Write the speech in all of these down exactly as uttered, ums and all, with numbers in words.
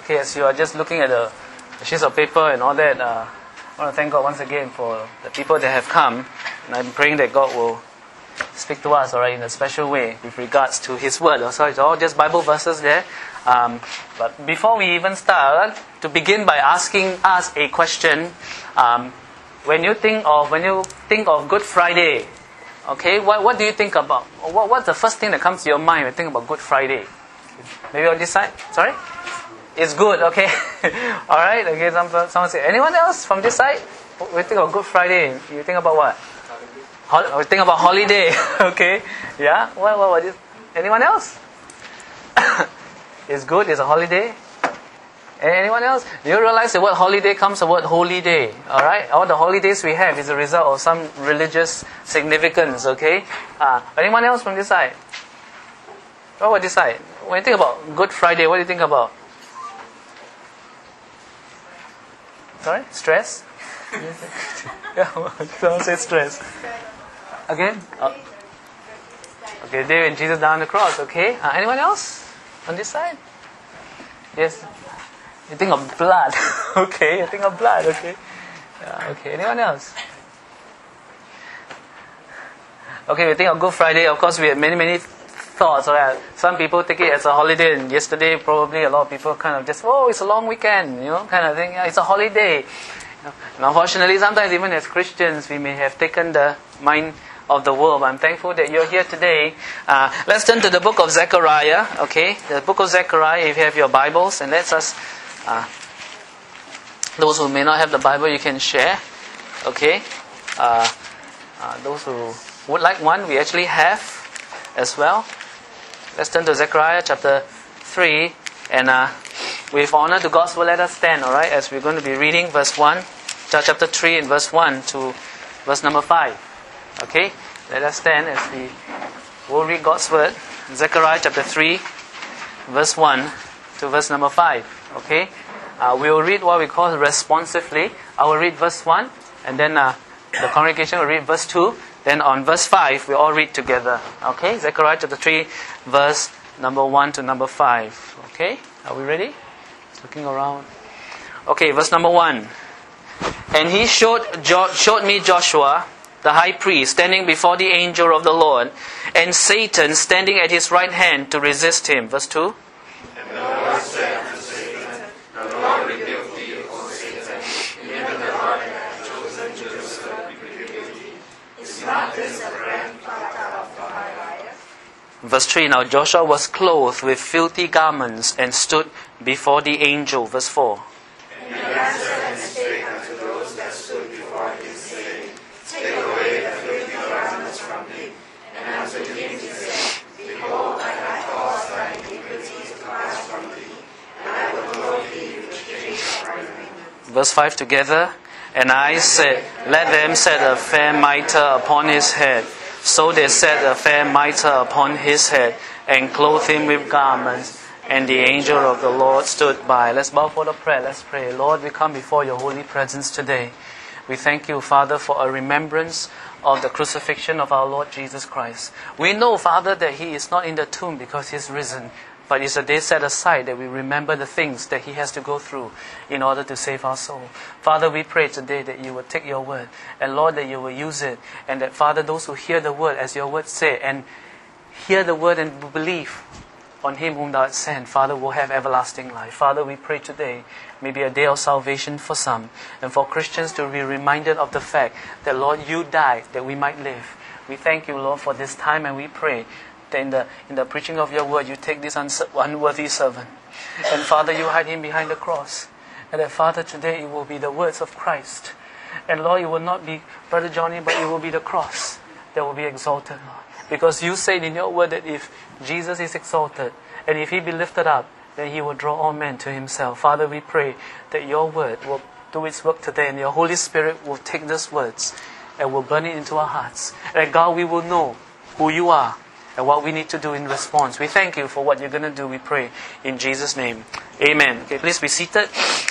Okay, as you are just looking at the, the sheets of paper and all that, uh, I want to thank God once again for the people that have come. And I'm praying that God will speak to us, all right, in a special way with regards to His Word. So it's all just Bible verses there. Um, but before we even start, to begin by asking us a question. Um, when you think of when you think of Good Friday, okay, what what do you think about? What what's the first thing that comes to your mind when you think about Good Friday? Maybe on this side. Sorry, it's good. Okay, all right. Okay, some someone say. Anyone else from this side? When you think of Good Friday, you think about what? Hol- we think about holiday. Okay, yeah. What what what is? Anyone else? It's good. It's a holiday. Anyone else? Do you realize the word holiday comes from the word holy day? Alright? All the holidays we have is a result of some religious significance, okay? Uh, anyone else from this side? What about this side? When you think about Good Friday, what do you think about? Sorry? Stress? Yeah, someone say stress. Again? Oh. Okay, day when Jesus died on the cross, okay? Uh, anyone else on this side? Yes? You think of blood. Okay, you think of blood, okay. Yeah, okay, anyone else? Okay, we think of Good Friday. Of course, we have many, many thoughts. Right? Some people take it as a holiday, and yesterday probably a lot of people kind of just, oh, it's a long weekend, you know, kind of thing. Yeah, it's a holiday. You know, and unfortunately, sometimes even as Christians, we may have taken the mind of the world. I'm thankful that you're here today. Uh, let's turn to the book of Zechariah, okay? The book of Zechariah, if you have your Bibles, and let's us... Uh, those who may not have the Bible, you can share. Okay. Uh, uh, those who would like one, we actually have as well. Let's turn to Zechariah chapter three, and uh, with honor to God's word, let us stand. All right, as we're going to be reading verse one, chapter three, and verse one to verse number five. Okay. Let us stand as we will read God's word. Zechariah chapter three, verse one to verse number five. Okay, uh, we will read what we call responsively. I will read verse one, and then uh, the congregation will read verse two. Then on verse five, we all read together. Okay, Zechariah chapter three, verse number one to number five. Okay, are we ready? Looking around. Okay, verse number one. And he showed jo- showed me Joshua, the high priest, standing before the angel of the Lord, and Satan standing at his right hand to resist him. Verse two. And the Lord said to Satan, the Lord rebuked thee, O Satan, even the Lord hath chosen Jerusalem to rebuke thee. Is not this a brand plucked out of the fire? Verse three. Now Joshua was clothed with filthy garments and stood before the angel. Verse four. And he answered and spake unto those that stood before him, saying, Take away the filthy garments from thee. And unto him he said, Behold, I have caused thy iniquity to pass from thee, and I will clothe thee with shades of raiment. Verse five together. And I said, Let them set a fair mitre upon his head. So they set a fair mitre upon his head, and clothed him with garments. And the angel of the Lord stood by. Let's bow for the prayer. Let's pray. Lord, we come before your holy presence today. We thank you, Father, for a remembrance of the crucifixion of our Lord Jesus Christ. We know, Father, that He is not in the tomb because He is risen, but it's a day set aside that we remember the things that He has to go through in order to save our soul. Father, we pray today that you will take your word, and Lord, that you will use it, and that, Father, those who hear the word, as your word say, and hear the word and believe on Him whom thou hast sent, Father, will have everlasting life. Father, we pray today may be a day of salvation for some, and for Christians to be reminded of the fact that, Lord, you died that we might live. We thank you, Lord, for this time, and we pray that in the in the preaching of your word, you take this unworthy servant, and Father, you hide him behind the cross, and that, Father, today it will be the words of Christ, and Lord, it will not be Brother Johnny, but it will be the cross that will be exalted, Lord. Because you said in your word that if Jesus is exalted, and if He be lifted up, then He will draw all men to Himself. Father, we pray that your word will do its work today, and your Holy Spirit will take these words and will burn it into our hearts. And God, we will know who you are and what we need to do in response. We thank you for what you're going to do, we pray. In Jesus' name. Amen. Okay, please be seated.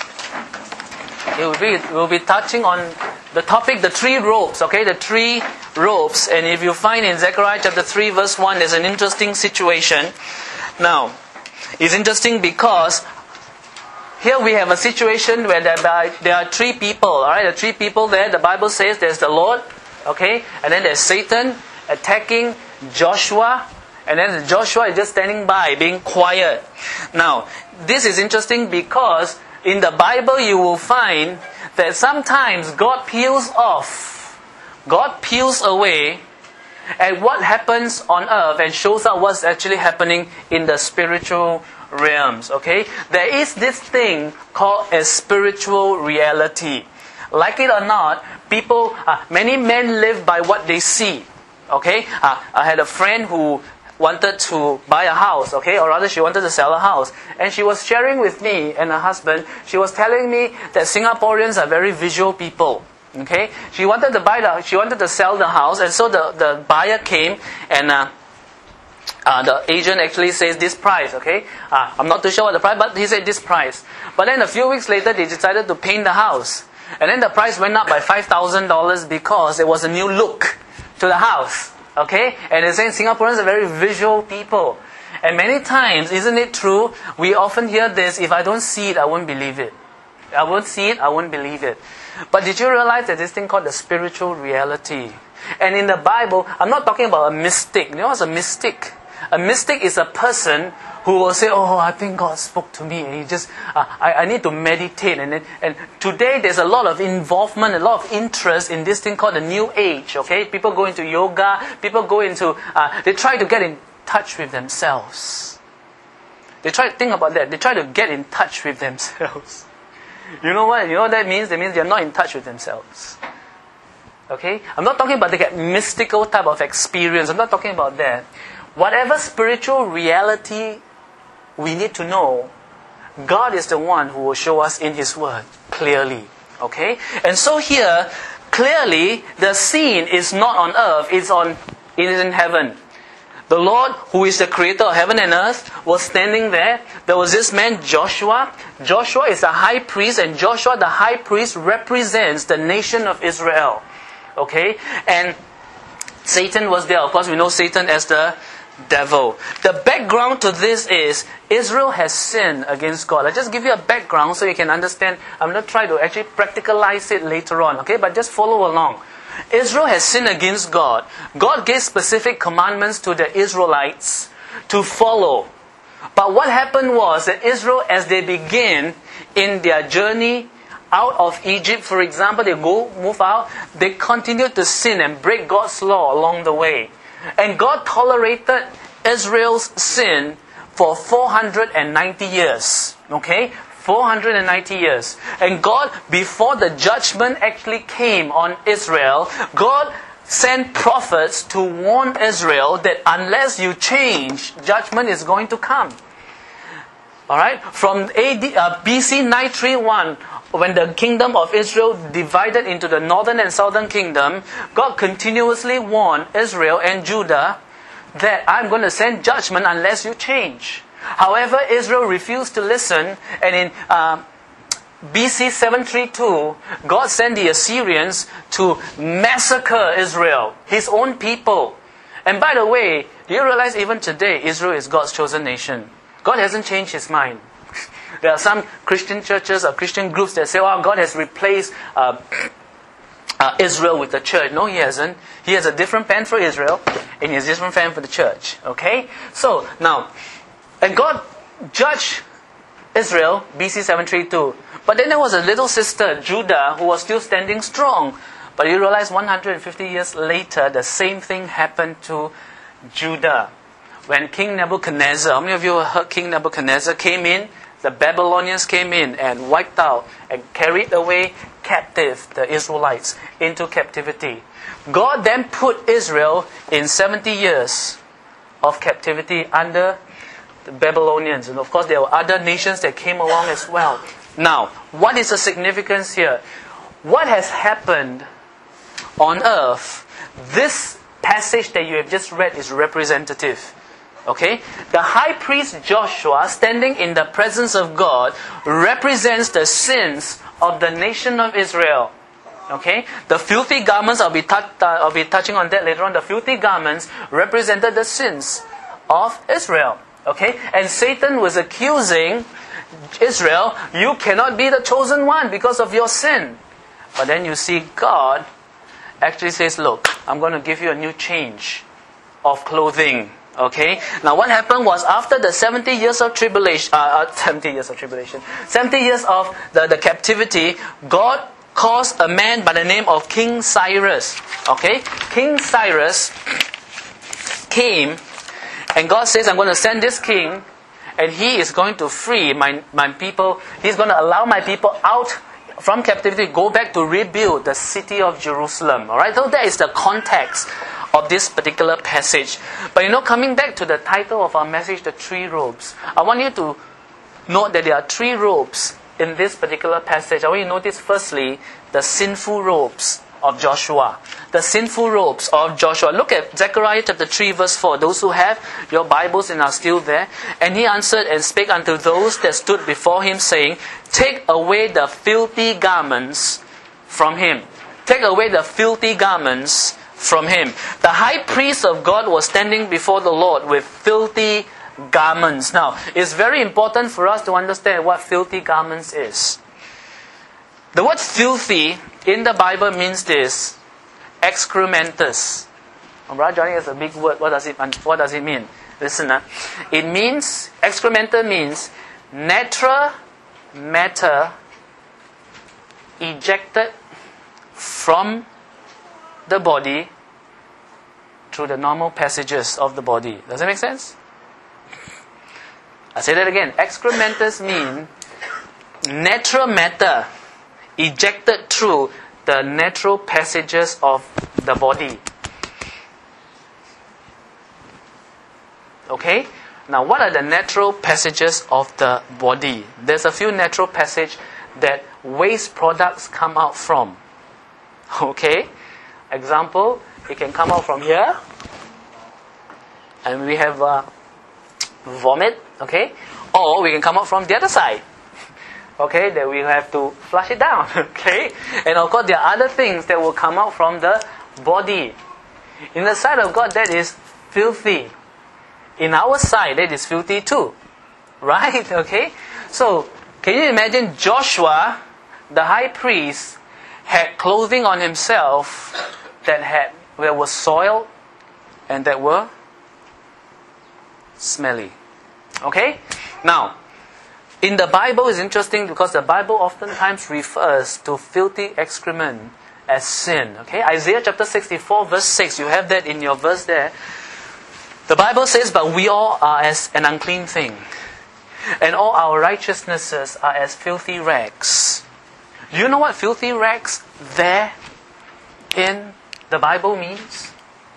It will be, we'll be touching on the topic, the three robes, okay, the three robes. And if you find in Zechariah chapter three, verse one, there's an interesting situation. Now, it's interesting because here we have a situation where there are, there are three people. All right, the three people there. The Bible says there's the Lord, okay, and then there's Satan attacking Joshua, and then Joshua is just standing by, being quiet. Now, this is interesting because in the Bible you will find that sometimes God peels off, God peels away at what happens on earth and shows us what's actually happening in the spiritual realms. Okay, there is this thing called a spiritual reality. Like it or not, people, uh, many men live by what they see. Okay, uh, I had a friend who wanted to buy a house, okay, or rather she wanted to sell a house, and she was sharing with me and her husband. She was telling me that Singaporeans are very visual people. Okay, she wanted to buy the, she wanted to sell the house, and so the, the buyer came, and uh, uh, the agent actually says this price. Okay, uh, I'm not too sure what the price, but he said this price. But then a few weeks later, they decided to paint the house, and then the price went up by five thousand dollars because there was a new look to the house. Okay, and they're saying Singaporeans are very visual people, and many times, isn't it true? We often hear this: if I don't see it, I won't believe it. I won't see it, I won't believe it. But did you realize that this thing called the spiritual reality? And in the Bible, I'm not talking about a mystic. You know what's a mystic? A mystic is a person who will say, "Oh, I think God spoke to me, and He just, uh, I, I need to meditate." And then, and today there's a lot of involvement, a lot of interest in this thing called the New Age. Okay, people go into yoga, people go into, uh, they try to get in touch with themselves. They try to think about that. They try to get in touch with themselves. You know what? You know what that means? That means they're not in touch with themselves. Okay? I'm not talking about the mystical type of experience. I'm not talking about that. Whatever spiritual reality we need to know, God is the one who will show us in His Word clearly. Okay? And so here, clearly, the scene is not on earth, it's on, it is in heaven. The Lord, who is the creator of heaven and earth, was standing there. There was this man, Joshua. Joshua is the high priest, and Joshua, the high priest, represents the nation of Israel. Okay? And Satan was there. Of course, we know Satan as the devil. The background to this is Israel has sinned against God. I'll just give you a background so you can understand. I'm going to try to actually practicalize it later on. Okay? But just follow along. Israel has sinned against God. God gave specific commandments to the Israelites to follow. But what happened was that Israel, as they begin in their journey out of Egypt, for example, they go move out, they continue to sin and break God's law along the way. And God tolerated Israel's sin for four hundred ninety years. Okay? four hundred ninety years. And God, before the judgment actually came on Israel, God sent prophets to warn Israel that unless you change, judgment is going to come. Alright? From A D, uh, B C nine thirty-one, when the kingdom of Israel divided into the northern and southern kingdom, God continuously warned Israel and Judah that I'm going to send judgment unless you change. However, Israel refused to listen, and in uh, B C seven thirty-two, God sent the Assyrians to massacre Israel, His own people. And by the way, do you realize even today, Israel is God's chosen nation? God hasn't changed His mind. There are some Christian churches or Christian groups that say, "Oh, God has replaced uh, uh, Israel with the church." No, He hasn't. He has a different plan for Israel, and He has a different plan for the church. Okay? So, now, and God judged Israel, B C seven thirty-two. But then there was a little sister, Judah, who was still standing strong. But you realize one hundred fifty years later, the same thing happened to Judah. When King Nebuchadnezzar, how many of you heard King Nebuchadnezzar came in? The Babylonians came in and wiped out and carried away captive the Israelites into captivity. God then put Israel in seventy years of captivity under the Babylonians. And of course, there were other nations that came along as well. Now, what is the significance here? What has happened on earth? This passage that you have just read is representative. Okay? The high priest Joshua, standing in the presence of God, represents the sins of the nation of Israel. Okay? The filthy garments, I'll be, t- uh, I'll be touching on that later on. The filthy garments represented the sins of Israel. Okay? And Satan was accusing Israel, you cannot be the chosen one because of your sin. But then you see God actually says, look, I'm going to give you a new change of clothing. Okay? Now what happened was after the seventy years of tribulation, uh, uh, seventy years of tribulation, seventy years of the, the captivity, God caused a man by the name of King Cyrus. Okay? King Cyrus came, and God says, I'm going to send this king, and he is going to free my, my people. He's going to allow my people out from captivity, go back to rebuild the city of Jerusalem. Alright, so that is the context of this particular passage. But you know, coming back to the title of our message, the three robes, I want you to note that there are three robes in this particular passage. I want you to notice firstly, the sinful robes of Joshua. The sinful robes of Joshua. Look at Zechariah chapter three verse four. Those who have your Bibles and are still there. And he answered and spake unto those that stood before him, saying, take away the filthy garments from him. Take away the filthy garments from him. The high priest of God was standing before the Lord with filthy garments. Now, it's very important for us to understand what filthy garments is. The word filthy in the Bible means this: excrementus. Oh, Brother Johnny, is a big word. What does it what does it mean? Listen, uh, it means, excrementus means natural matter ejected from the body through the normal passages of the body. Does that make sense? I say that again. Excrementus mean natural matter ejected through the natural passages of the body. Okay? Now, what are the natural passages of the body? There's a few natural passages that waste products come out from. Okay? Example, it can come out from here. And we have uh, vomit. Okay? Or we can come out from the other side. Okay, that we have to flush it down. Okay, and of course there are other things that will come out from the body. In the sight of God, that is filthy. In our sight, that is filthy too. Right? Okay. So, can you imagine Joshua, the high priest, had clothing on himself that had that was soiled and that were smelly. Okay. Now, in the Bible is interesting because the Bible oftentimes refers to filthy excrement as sin. Okay, Isaiah chapter sixty-four verse six, you have that in your verse there. The Bible says, but we all are as an unclean thing, and all our righteousnesses are as filthy rags. Do you know what filthy rags there in the Bible means?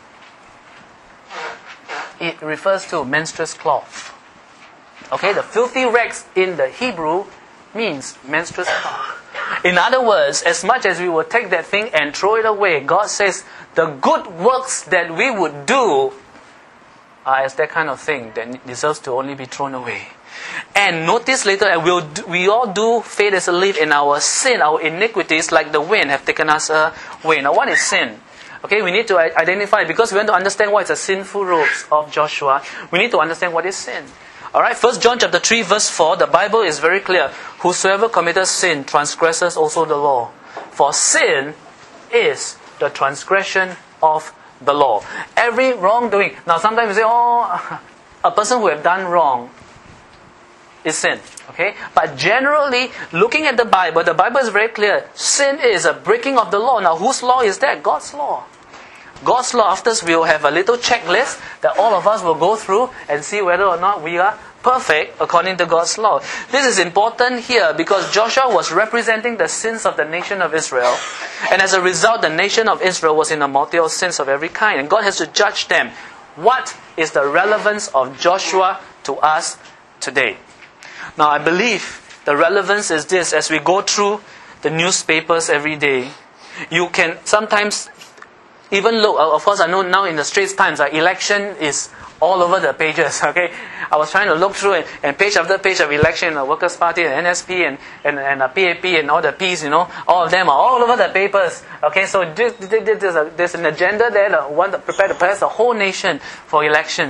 It refers to menstruous cloth. Okay, the filthy rags in the Hebrew means menstruous cloth. In other words, as much as we will take that thing and throw it away, God says the good works that we would do are as that kind of thing that deserves to only be thrown away. And notice later, and we'll do, we all do fade as a leaf, in our sin, our iniquities, like the wind, have taken us away. Now, what is sin? Okay, we need to identify, because we want to understand what is the sinful robes of Joshua. We need to understand what is sin. Alright, First John chapter three verse four, the Bible is very clear. Whosoever committeth sin transgresses also the law. For sin is the transgression of the law. Every wrongdoing. Now sometimes you say, oh, a person who have done wrong is sin. Okay? But generally, looking at the Bible, the Bible is very clear. Sin is a breaking of the law. Now whose law is that? God's law. God's law. After this, we will have a little checklist that all of us will go through and see whether or not we are perfect according to God's law. This is important here because Joshua was representing the sins of the nation of Israel, and as a result, the nation of Israel was in a multitude of sins of every kind, and God has to judge them. What is the relevance of Joshua to us today? Now, I believe the relevance is this: as we go through the newspapers every day, you can sometimes even look, of course I know now in the Straits Times, our election is all over the pages, okay? I was trying to look through it, and page after page of election, the Workers' Party, and N S P, and, and, and the P A P, and all the Ps, you know, all of them are all over the papers, okay? So there's, a, there's an agenda there that want to prepare to prepare the whole nation for elections.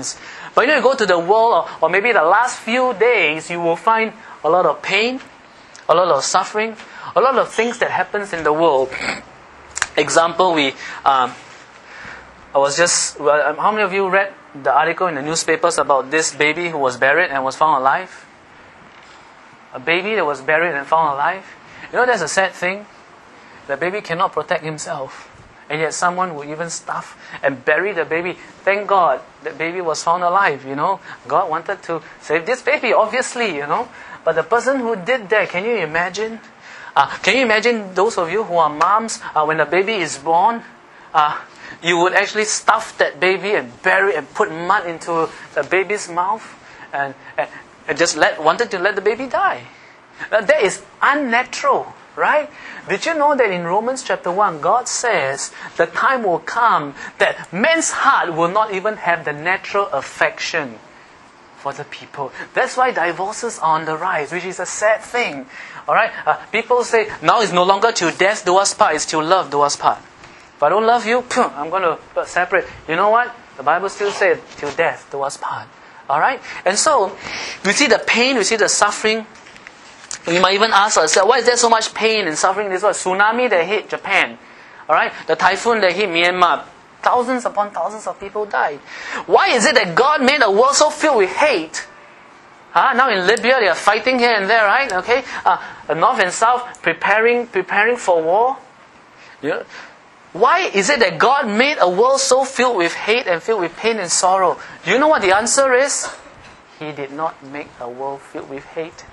But you know, you go to the world, or, or maybe the last few days, you will find a lot of pain, a lot of suffering, a lot of things that happens in the world. Example, we, um, I was just, well, how many of you read the article in the newspapers about this baby who was buried and was found alive? A baby that was buried and found alive. You know, that's a sad thing. The baby cannot protect himself. And yet someone would even stuff and bury the baby. Thank God the baby was found alive, you know. God wanted to save this baby, obviously, you know. But the person who did that, can you imagine? Uh, can you imagine those of you who are moms, uh, when the baby is born, uh, you would actually stuff that baby and bury and put mud into the baby's mouth and, and, and just let wanted to let the baby die. Now, that is unnatural, right? Did you know that in Romans chapter one, God says the time will come that man's heart will not even have the natural affection for the people. That's why divorces are on the rise, which is a sad thing. All right, uh, people say now it's no longer till death do us part; it's till love do us part. If I don't love you, I'm going to separate. You know what? The Bible still says till death do us part. All right, and so we see the pain, we see the suffering. We might even ask ourselves, why is there so much pain and suffering in this world? Tsunami that hit Japan, all right, the typhoon that hit Myanmar. Thousands upon thousands of people died. Why is it that God made a world so filled with hate? Huh? Now in Libya, they are fighting here and there, right? Okay, uh, the north and south preparing preparing for war. Yeah. Why is it that God made a world so filled with hate and filled with pain and sorrow? Do you know what the answer is? He did not make a world filled with hate.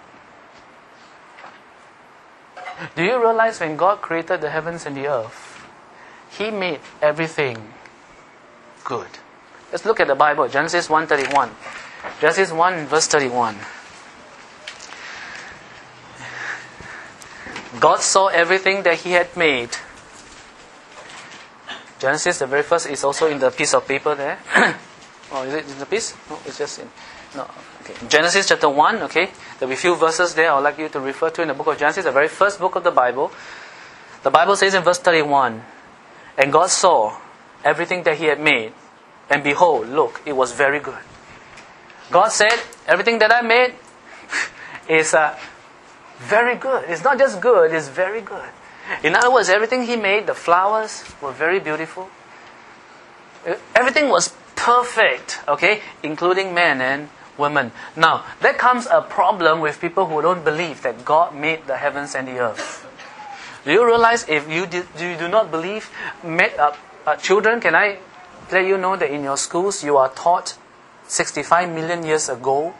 Do you realize when God created the heavens and the earth, He made everything good? Let's look at the Bible, Genesis one thirty-one. Genesis one verse thirty-one. God saw everything that He had made. Genesis, the very first, is also in the piece of paper there. Oh, is it in the piece? No, it's just in... No, okay. Genesis chapter one, okay. There will be a few verses there I would like you to refer to in the book of Genesis, the very first book of the Bible. The Bible says in verse thirty-one, and God saw everything that He had made, and behold, look, it was very good. God said, everything that I made is uh, very good. It's not just good, it's very good. In other words, everything He made, the flowers were very beautiful. Everything was perfect, okay, including men and women. Now, there comes a problem with people who don't believe that God made the heavens and the earth. Do you realize if you, did, you do not believe, made, uh, uh, children, can I let you know that in your schools you are taught sixty-five million years ago?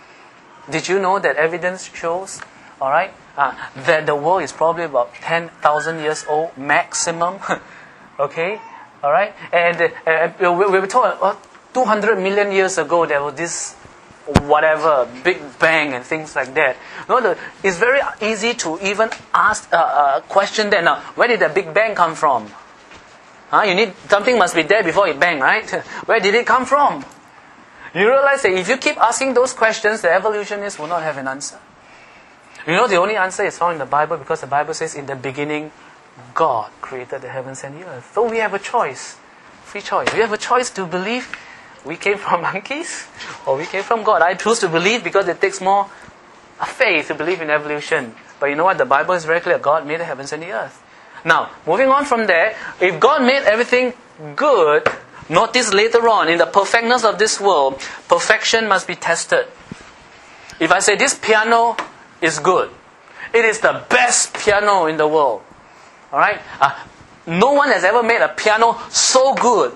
Did you know that evidence shows, all right, uh, that the world is probably about ten thousand years old maximum? Okay, all right, and uh, we, we were told uh, two hundred million years ago there was this whatever Big Bang and things like that. No, the, it's very easy to even ask a uh, uh, question then. Now, where did the Big Bang come from? Huh? You need something must be there before it bang, right? Where did it come from? You realize that if you keep asking those questions, the evolutionists will not have an answer. You know, the only answer is found in the Bible because the Bible says, in the beginning, God created the heavens and the earth. So we have a choice, free choice. We have a choice to believe we came from monkeys or we came from God. I choose to believe because it takes more faith to believe in evolution. But you know what? The Bible is very clear. God made the heavens and the earth. Now, moving on from there, if God made everything good, notice later on, in the perfectness of this world, perfection must be tested. If I say this piano is good, it is the best piano in the world. Alright? Uh, no one has ever made a piano so good.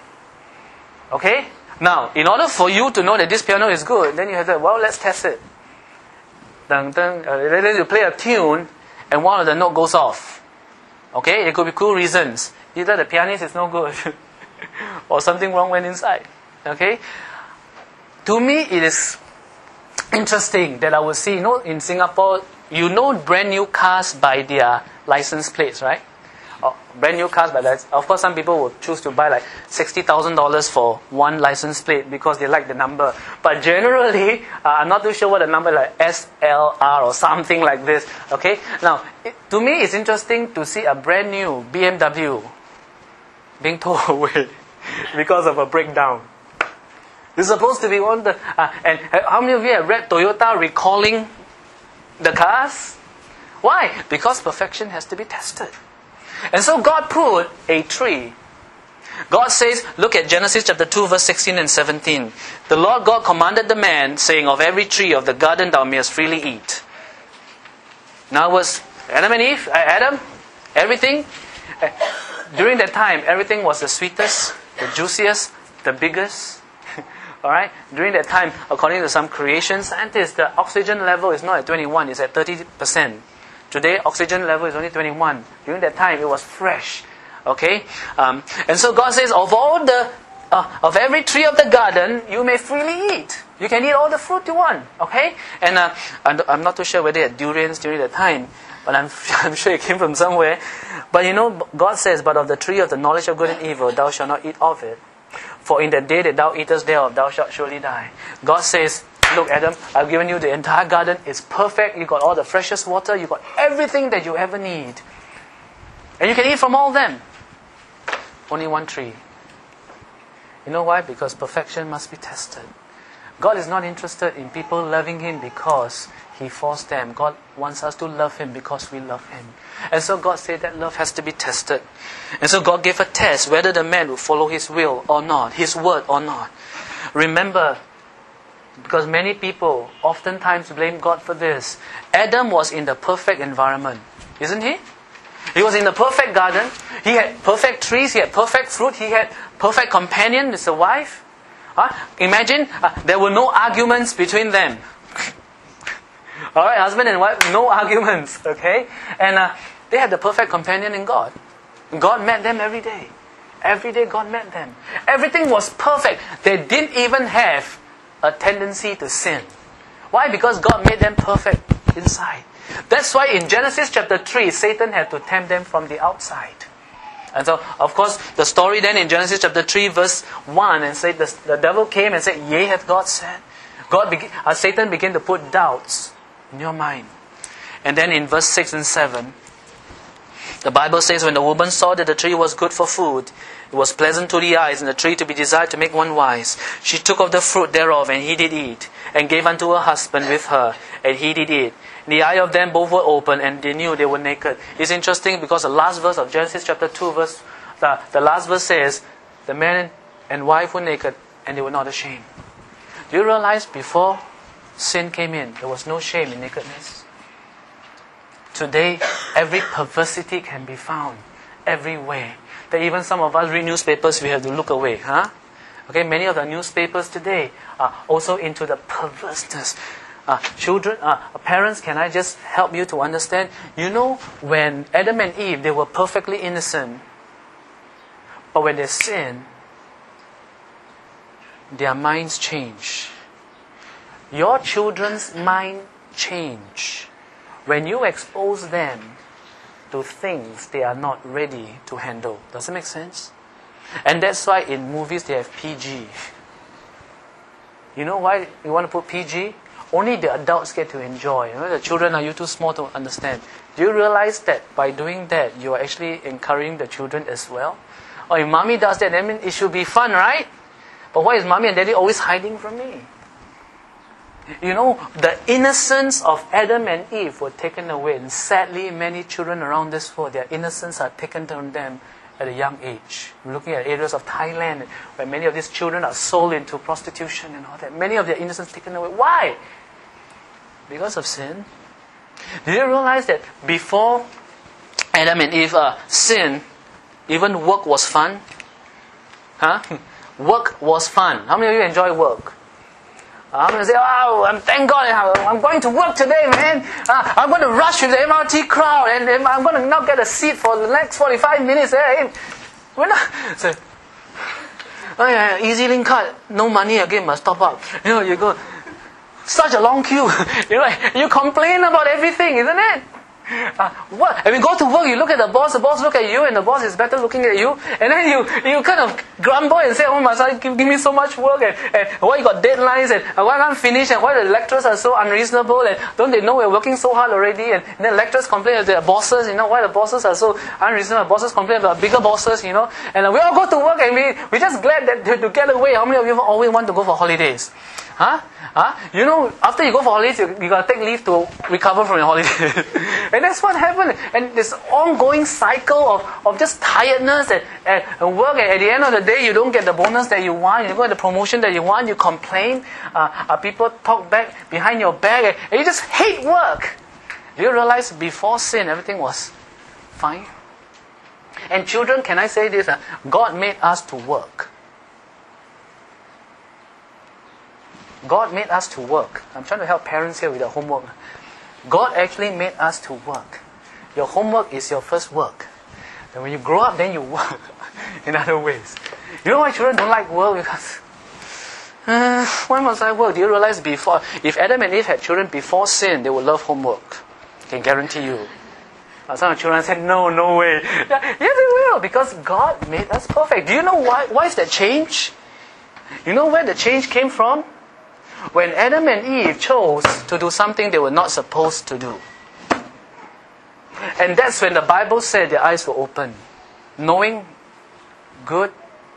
Okay? Now, in order for you to know that this piano is good, then you have to, well, let's test it. Dun, dun, uh, then you play a tune, and one of the note goes off. Okay? It could be cool reasons. Either the pianist is no good, or something wrong went inside. Okay? To me, it is interesting that I would see, you know, in Singapore, you know brand new cars by their license plates, right? Oh, brand new cars by that. Of course, some people will choose to buy like sixty thousand dollars for one license plate because they like the number. But generally, uh, I'm not too sure what the number, like S L R or something like this. Okay? Now, it, to me, it's interesting to see a brand new B M W being towed away because of a breakdown. It's supposed to be one of the... Uh, and how many of you have read Toyota recalling the cars? Why? Because perfection has to be tested. And so God put a tree. God says, look at Genesis chapter two, verse sixteen and seventeen. The Lord God commanded the man, saying, of every tree of the garden thou mayest freely eat. In other words, Adam and Eve, Adam, everything, during that time, everything was the sweetest, the juiciest, the biggest. Alright? During that time, according to some creation scientists, the oxygen level is not at twenty-one, it's at thirty percent. Today, oxygen level is only twenty-one. During that time, it was fresh. Okay? Um, and so God says, of all the, uh, of every tree of the garden, you may freely eat. You can eat all the fruit you want. Okay? And uh, I'm not too sure whether they had durians during that time, but I'm, I'm sure it came from somewhere. But you know, God says, but of the tree of the knowledge of good and evil, thou shalt not eat of it. For in the day that thou eatest thereof, thou shalt surely die. God says, look, Adam, I've given you the entire garden. It's perfect. You got all the freshest water. You got everything that you ever need. And you can eat from all of them. Only one tree. You know why? Because perfection must be tested. God is not interested in people loving Him because He forced them. God wants us to love Him because we love Him. And so God said that love has to be tested. And so God gave a test whether the man would follow His will or not, His word or not. Remember, because many people oftentimes blame God for this. Adam was in the perfect environment, isn't he? He was in the perfect garden. He had perfect trees. He had perfect fruit. He had perfect companion, his wife. Huh? Imagine uh, there were no arguments between them. Alright, husband and wife, no arguments. Okay? And uh, they had the perfect companion in God. God met them every day. Every day God met them. Everything was perfect. They didn't even have a tendency to sin. Why? Because God made them perfect inside. That's why in Genesis chapter three, Satan had to tempt them from the outside. And so, of course, the story then in Genesis chapter three, verse one, and said the, the devil came and said, yea, hath God said. God began, uh, Satan began to put doubts in your mind. And then in verse six and seven, the Bible says, when the woman saw that the tree was good for food, it was pleasant to the eyes, and the tree to be desired to make one wise, she took of the fruit thereof, and he did eat, and gave unto her husband with her, and he did eat. The eye of them both were open, and they knew they were naked. It's interesting because the last verse of Genesis chapter two, verse the, the last verse says, the man and wife were naked, and they were not ashamed. Do you realize before sin came in, there was no shame in nakedness? Today, every perversity can be found everywhere. That even some of us read newspapers, we have to look away, huh? Okay, many of the newspapers today are also into the perverseness. Uh, children, uh, parents, can I just help you to understand? You know, when Adam and Eve, they were perfectly innocent. But when they sinned, their minds change. Your children's mind change when you expose them to things they are not ready to handle. Does it make sense? And that's why in movies they have P G. You know why you want to put P G? Only the adults get to enjoy. You know, the children are you too small to understand. Do you realize that by doing that, you are actually encouraging the children as well? Or if mommy does that, I mean, it should be fun, right? But why is mommy and daddy always hiding from me? You know, the innocence of Adam and Eve were taken away. And sadly, many children around this world, their innocence are taken from them at a young age. We're looking at areas of Thailand where many of these children are sold into prostitution and all that. Many of their innocence taken away. Why? Because of sin. Did you realize that before Adam and Eve uh, sinned, even work was fun? Huh? Work was fun. How many of you enjoy work? I'm going to say, oh, I'm, thank God I'm going to work today, man. Uh, I'm going to rush with the M R T crowd and I'm going to not get a seat for the next forty-five minutes. Hey, we're not. So, oh yeah, EasyLink card, no money again, must top up. You know, you go, such a long queue. You know, you complain about everything, isn't it? Uh, what? And we go to work, you look at the boss, the boss look at you, and the boss is better looking at you, and then you you kind of grumble and say, oh my son, give, give me so much work, and, and why you got deadlines, and why I can't finish, and why the lecturers are so unreasonable, and don't they know we're working so hard already, and, and then lecturers complain of their bosses, you know, why the bosses are so unreasonable, bosses complain about bigger bosses, you know, and we all go to work, and we, we're just glad that to, to get away. How many of you always want to go for holidays? Huh? Huh? You know, after you go for holidays, you, you got to take leave to recover from your holiday. And that's what happened. And this ongoing cycle of, of just tiredness and, and, and work. And at the end of the day, you don't get the bonus that you want. You don't get the promotion that you want. You complain. Uh, uh, people talk back behind your back. And, and you just hate work. Do you realize before sin, everything was fine? And children, can I say this? Uh, God made us to work. God made us to work. I'm trying to help parents here with their homework. God actually made us to work. Your homework is your first work. And when you grow up, then you work in other ways. You know why children don't like work? Because, uh, why must I work? Do you realize before, if Adam and Eve had children before sin, they would love homework. I can guarantee you. But some of the children said, no, no way. Yes, they will, because God made us perfect. Do you know why? Why is that change? You know where the change came from? When Adam and Eve chose to do something they were not supposed to do. And that's when the Bible said their eyes were open, knowing good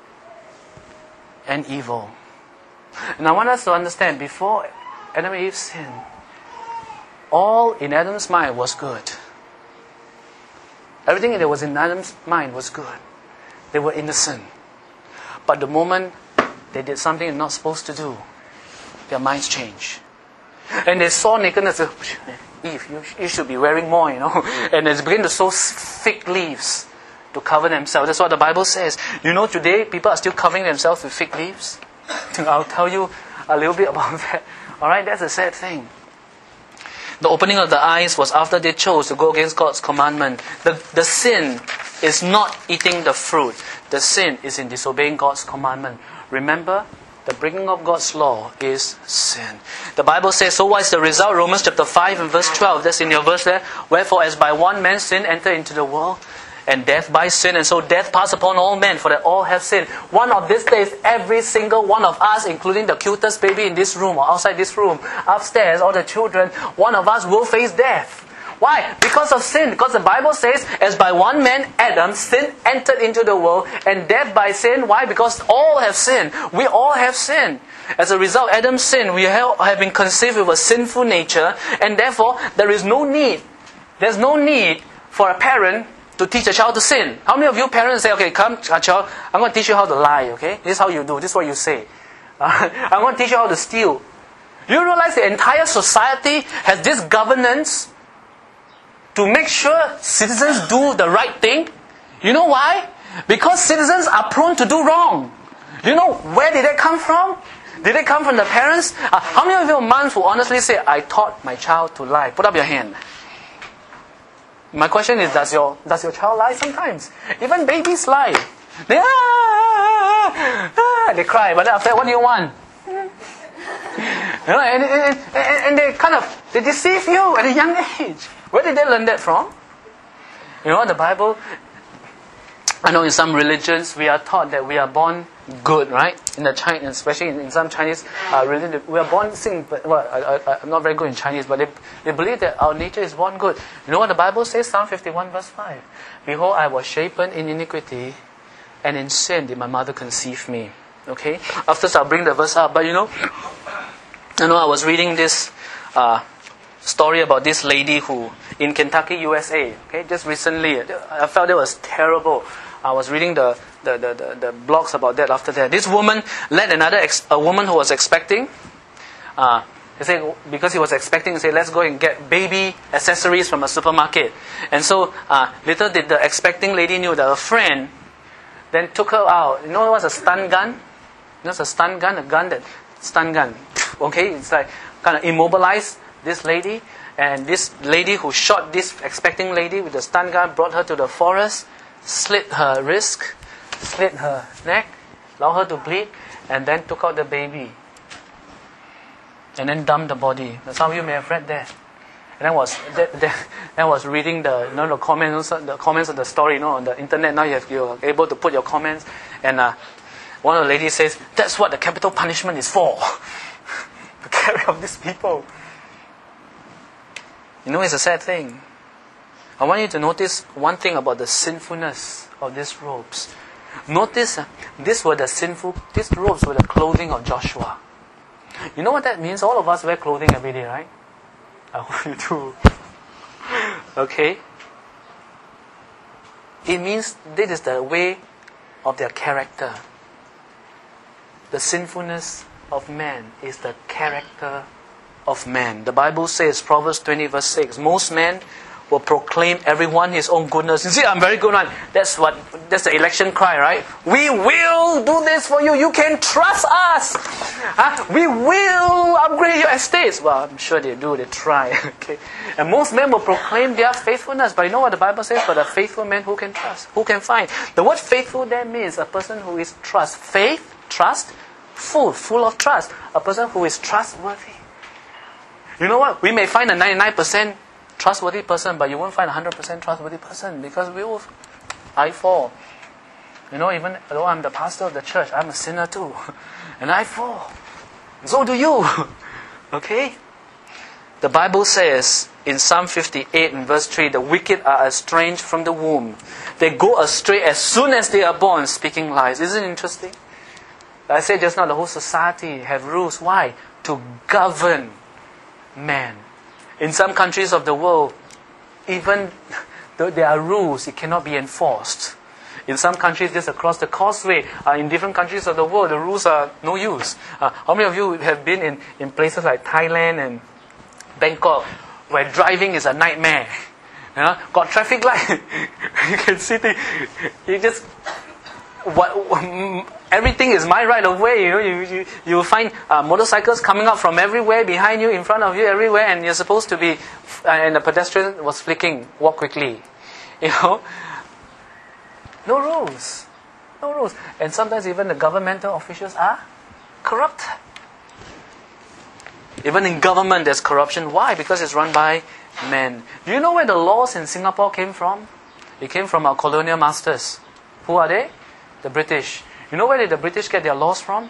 and evil. And I want us to understand, before Adam and Eve sinned, all in Adam's mind was good. Everything that was in Adam's mind was good. They were innocent. But the moment they did something they're not supposed to do, their minds change. And they saw nakedness. Eve, you, you should be wearing more, you know. And they begin to sow fig leaves to cover themselves. That's what the Bible says. You know, today people are still covering themselves with fig leaves. I'll tell you a little bit about that. Alright, that's a sad thing. The opening of the eyes was after they chose to go against God's commandment. The, the sin is not eating the fruit. The sin is in disobeying God's commandment. Remember, the breaking of God's law is sin. The Bible says, so what is the result? Romans chapter five and verse twelve. That's in your verse there. Wherefore, as by one man sin entered into the world, and death by sin, and so death passed upon all men, for that all have sinned. One of these days, every single one of us, including the cutest baby in this room or outside this room, upstairs, all the children, one of us will face death. Why? Because of sin. Because the Bible says, as by one man, Adam, sin entered into the world, and death by sin. Why? Because all have sinned. We all have sinned. As a result, Adam's sin, we have been conceived with a sinful nature, and therefore, there is no need, there's no need for a parent to teach a child to sin. How many of you parents say, okay, come, child, I'm going to teach you how to lie, okay? This is how you do, this is what you say. Uh, I'm going to teach you how to steal. You realize the entire society has this governance to make sure citizens do the right thing? You know why? Because citizens are prone to do wrong. You know, where did that come from? Did it come from the parents? Uh, how many of your moms will honestly say, I taught my child to lie? Put up your hand. My question is, does your does your child lie sometimes? Even babies lie. They, ah, ah, ah, they cry, but after that, what do you want? You know, and, and, and, and they kind of, they deceive you at a young age. Where did they learn that from? You know, the Bible, I know in some religions, we are taught that we are born good, right? In the Chinese, especially in, in some Chinese uh, religion, we are born sin. But, well, I, I, I'm not very good in Chinese, but they, they believe that our nature is born good. You know what the Bible says? Psalm fifty-one verse five. Behold, I was shapen in iniquity, and in sin did my mother conceive me. Okay? After I'll bring the verse up. But you know, you know, I was reading this uh, story about this lady who, in Kentucky, U S A, okay, just recently, I felt it was terrible. I was reading the, the, the, the, the blogs about that after that. This woman led another, ex, a woman who was expecting, uh, they say, because he was expecting, he said, let's go and get baby accessories from a supermarket. And so, uh, little did the expecting lady knew that a friend then took her out. You know what's a stun gun? You know what's a stun gun? A gun that, stun gun. Okay, it's like, kind of immobilized this lady. And this lady who shot this expecting lady with the stun gun brought her to the forest, slit her wrist, slit her neck, allowed her to bleed, and then took out the baby. And then dumped the body. Now, some of you may have read that. And I was then, then I was reading the you know the comments the comments of the story, you know, on the internet. Now you have you're able to put your comments, and uh, one of the ladies says, "That's what the capital punishment is for." To carry off these people. You know, it's a sad thing. I want you to notice one thing about the sinfulness of these robes. Notice, uh, these were the sinful. These robes were the clothing of Joshua. You know what that means? All of us wear clothing every day, right? I hope you do. Okay? It means this is the way of their character. The sinfulness of man is the character of man. The Bible says, Proverbs twenty verse six, most men will proclaim everyone his own goodness. You see, I'm very good, right? That's what, that's the election cry, right? We will do this for you. You can trust us. Huh? We will upgrade your estates. Well, I'm sure they do. They try. Okay. And most men will proclaim their faithfulness. But you know what the Bible says? But a faithful man who can trust, who can find. The word faithful there means a person who is trust. Faith, trust, full, full of trust. A person who is trustworthy. You know what? We may find a ninety-nine percent trustworthy person, but you won't find a one hundred percent trustworthy person, because we will, I fall. You know, even though I'm the pastor of the church, I'm a sinner too. And I fall. So do you. Okay? The Bible says in Psalm fifty-eight and verse three, the wicked are estranged from the womb. They go astray as soon as they are born, speaking lies. Isn't it interesting? I said just now, the whole society have rules. Why? To govern man. In some countries of the world, even though there are rules, it cannot be enforced. In some countries, just across the causeway, uh, in different countries of the world, the rules are no use. Uh, how many of you have been in, in places like Thailand and Bangkok, where driving is a nightmare? You know, got traffic light. You can see the, you just, what, everything is my right of way. You know, you you you will find uh, motorcycles coming up from everywhere, behind you, in front of you, everywhere, and you're supposed to be, uh, and the pedestrian was flicking, walk quickly. You know, no rules, no rules, and sometimes even the governmental officials are corrupt. Even in government, there's corruption. Why? Because it's run by men. Do you know where the laws in Singapore came from? It came from our colonial masters. Who are they? The British. You know where did the British get their laws from?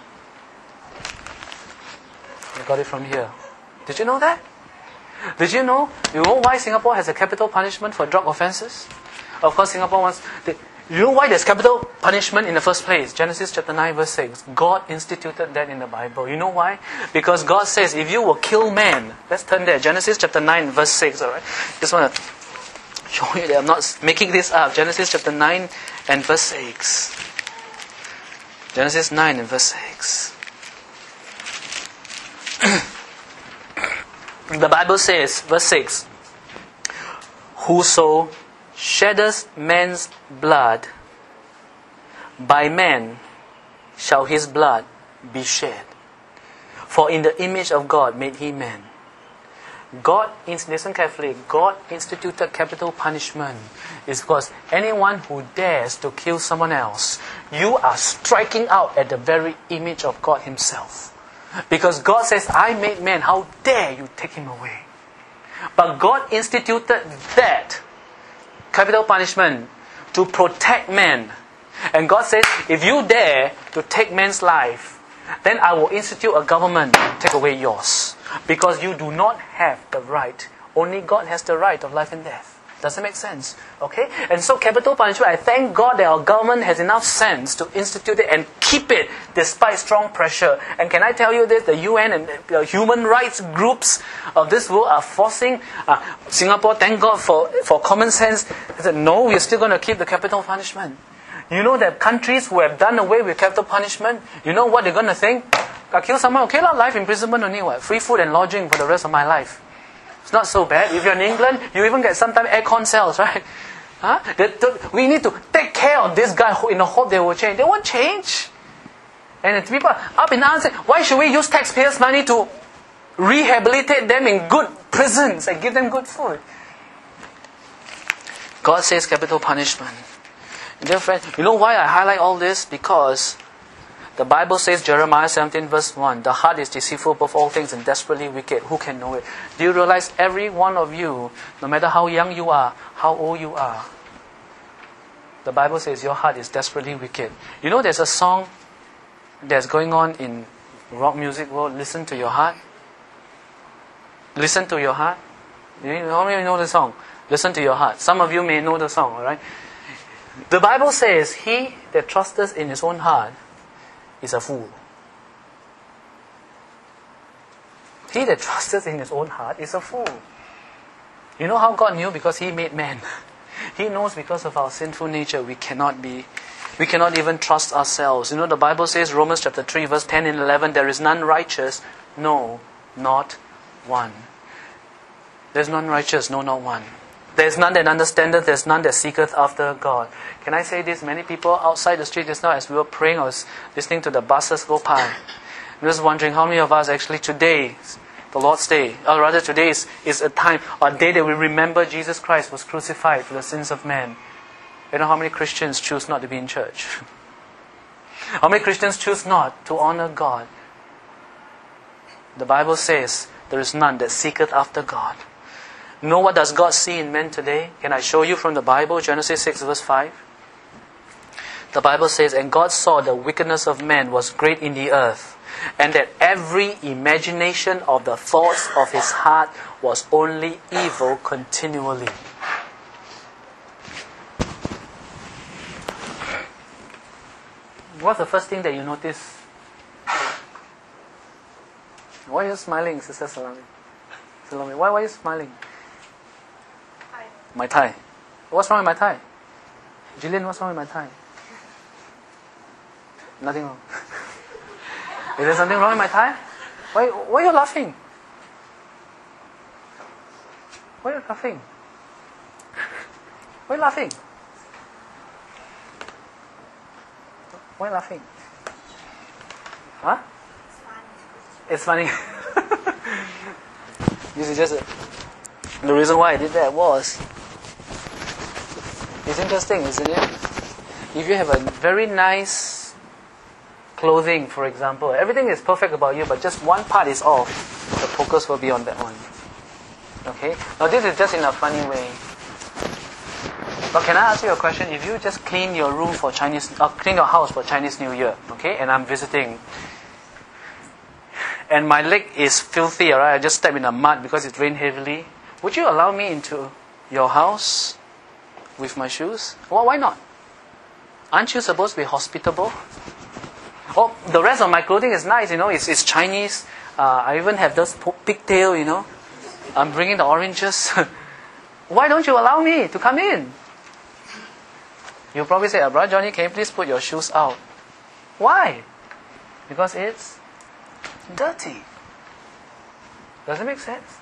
They got it from here. Did you know that? Did you know? You know why Singapore has a capital punishment for drug offences? Of course, Singapore wants. They, you know why there's capital punishment in the first place? Genesis chapter nine verse six. God instituted that in the Bible. You know why? Because God says, if you will kill man, let's turn there. Genesis chapter nine verse six. All right. Just want to show you that I'm not making this up. Genesis chapter nine and verse six. Genesis nine and verse six. The Bible says, verse six, whoso sheddeth man's blood, by man shall his blood be shed. For in the image of God made he man. God, listen carefully, God instituted capital punishment is because anyone who dares to kill someone else, you are striking out at the very image of God himself. Because God says, I made man, how dare you take him away? But God instituted that capital punishment to protect man. And God says, if you dare to take man's life, then I will institute a government to take away yours. Because you do not have the right. Only God has the right of life and death. Does that make sense? Okay? And so capital punishment, I thank God that our government has enough sense to institute it and keep it despite strong pressure. And can I tell you this? The U N and the human rights groups of this world are forcing uh, Singapore, thank God for, for common sense. They said, no, we're still going to keep the capital punishment. You know that countries who have done away with capital punishment, you know what they're going to think? I kill someone, okay, life imprisonment only, what? Free food and lodging for the rest of my life. It's not so bad. If you're in England, you even get sometimes aircon cells, right? Huh? They, they, we need to take care of this guy in the hope they will change. They won't change. And the people up in arms say, why should we use taxpayers' money to rehabilitate them in good prisons and give them good food? God says capital punishment. Dear friend, you know why I highlight all this? Because The Bible says, Jeremiah seventeen verse one, the heart is deceitful above all things and desperately wicked. Who can know it? Do you realize every one of you, no matter how young you are, how old you are, the Bible says your heart is desperately wicked. You know there's a song that's going on in rock music world, Listen to Your Heart. Listen to Your Heart. You how many of you know the song? Listen to Your Heart. Some of you may know the song, alright? The Bible says, he that trusteth in his own heart is a fool. He that trusteth in his own heart is a fool. You know how God knew? Because He made man. He knows because of our sinful nature we cannot be, we cannot even trust ourselves. You know the Bible says, Romans chapter three verse ten and eleven, there is none righteous, no, not one. There's none righteous, no, not one. There's none that understandeth, there's none that seeketh after God. Can I say this? Many people outside the street just now, as we were praying, I was listening to the buses go by. I'm just wondering how many of us actually today, the Lord's Day, or rather today is, is a time, or a day that we remember Jesus Christ was crucified for the sins of man. You know how many Christians choose not to be in church? How many Christians choose not to honor God? The Bible says, there is none that seeketh after God. Know what does God see in men today? Can I show you from the Bible? Genesis six verse five. The Bible says, and God saw the wickedness of man was great in the earth, and that every imagination of the thoughts of his heart was only evil continually. What's the first thing that you notice? Why are you smiling, Sister Salami? Salami, why, why are you smiling? Hi. My tie. What's wrong with my tie? Jillian, what's wrong with my tie? Nothing wrong. Is there something wrong with my tie? Why, why are you laughing? Why are you laughing? Why are you laughing? Why are you laughing? Huh? It's funny. This is just a, the reason why I did that was, it's interesting, isn't it? If you have a very nice clothing, for example, everything is perfect about you, but just one part is off, the focus will be on that one. Okay? Now this is just in a funny way. But can I ask you a question? If you just clean your room for Chinese, uh, clean your house for Chinese New Year, okay, and I'm visiting, and my leg is filthy, alright, I just step in the mud because it rained heavily, would you allow me into your house with my shoes? Well, why not? Aren't you supposed to be hospitable? Oh, the rest of my clothing is nice, you know, it's, it's Chinese. Uh, I even have this pigtail, you know. I'm bringing the oranges. Why don't you allow me to come in? You'll probably say, Brother Johnny, can you please put your shoes out? Why? Because it's dirty. Does it make sense?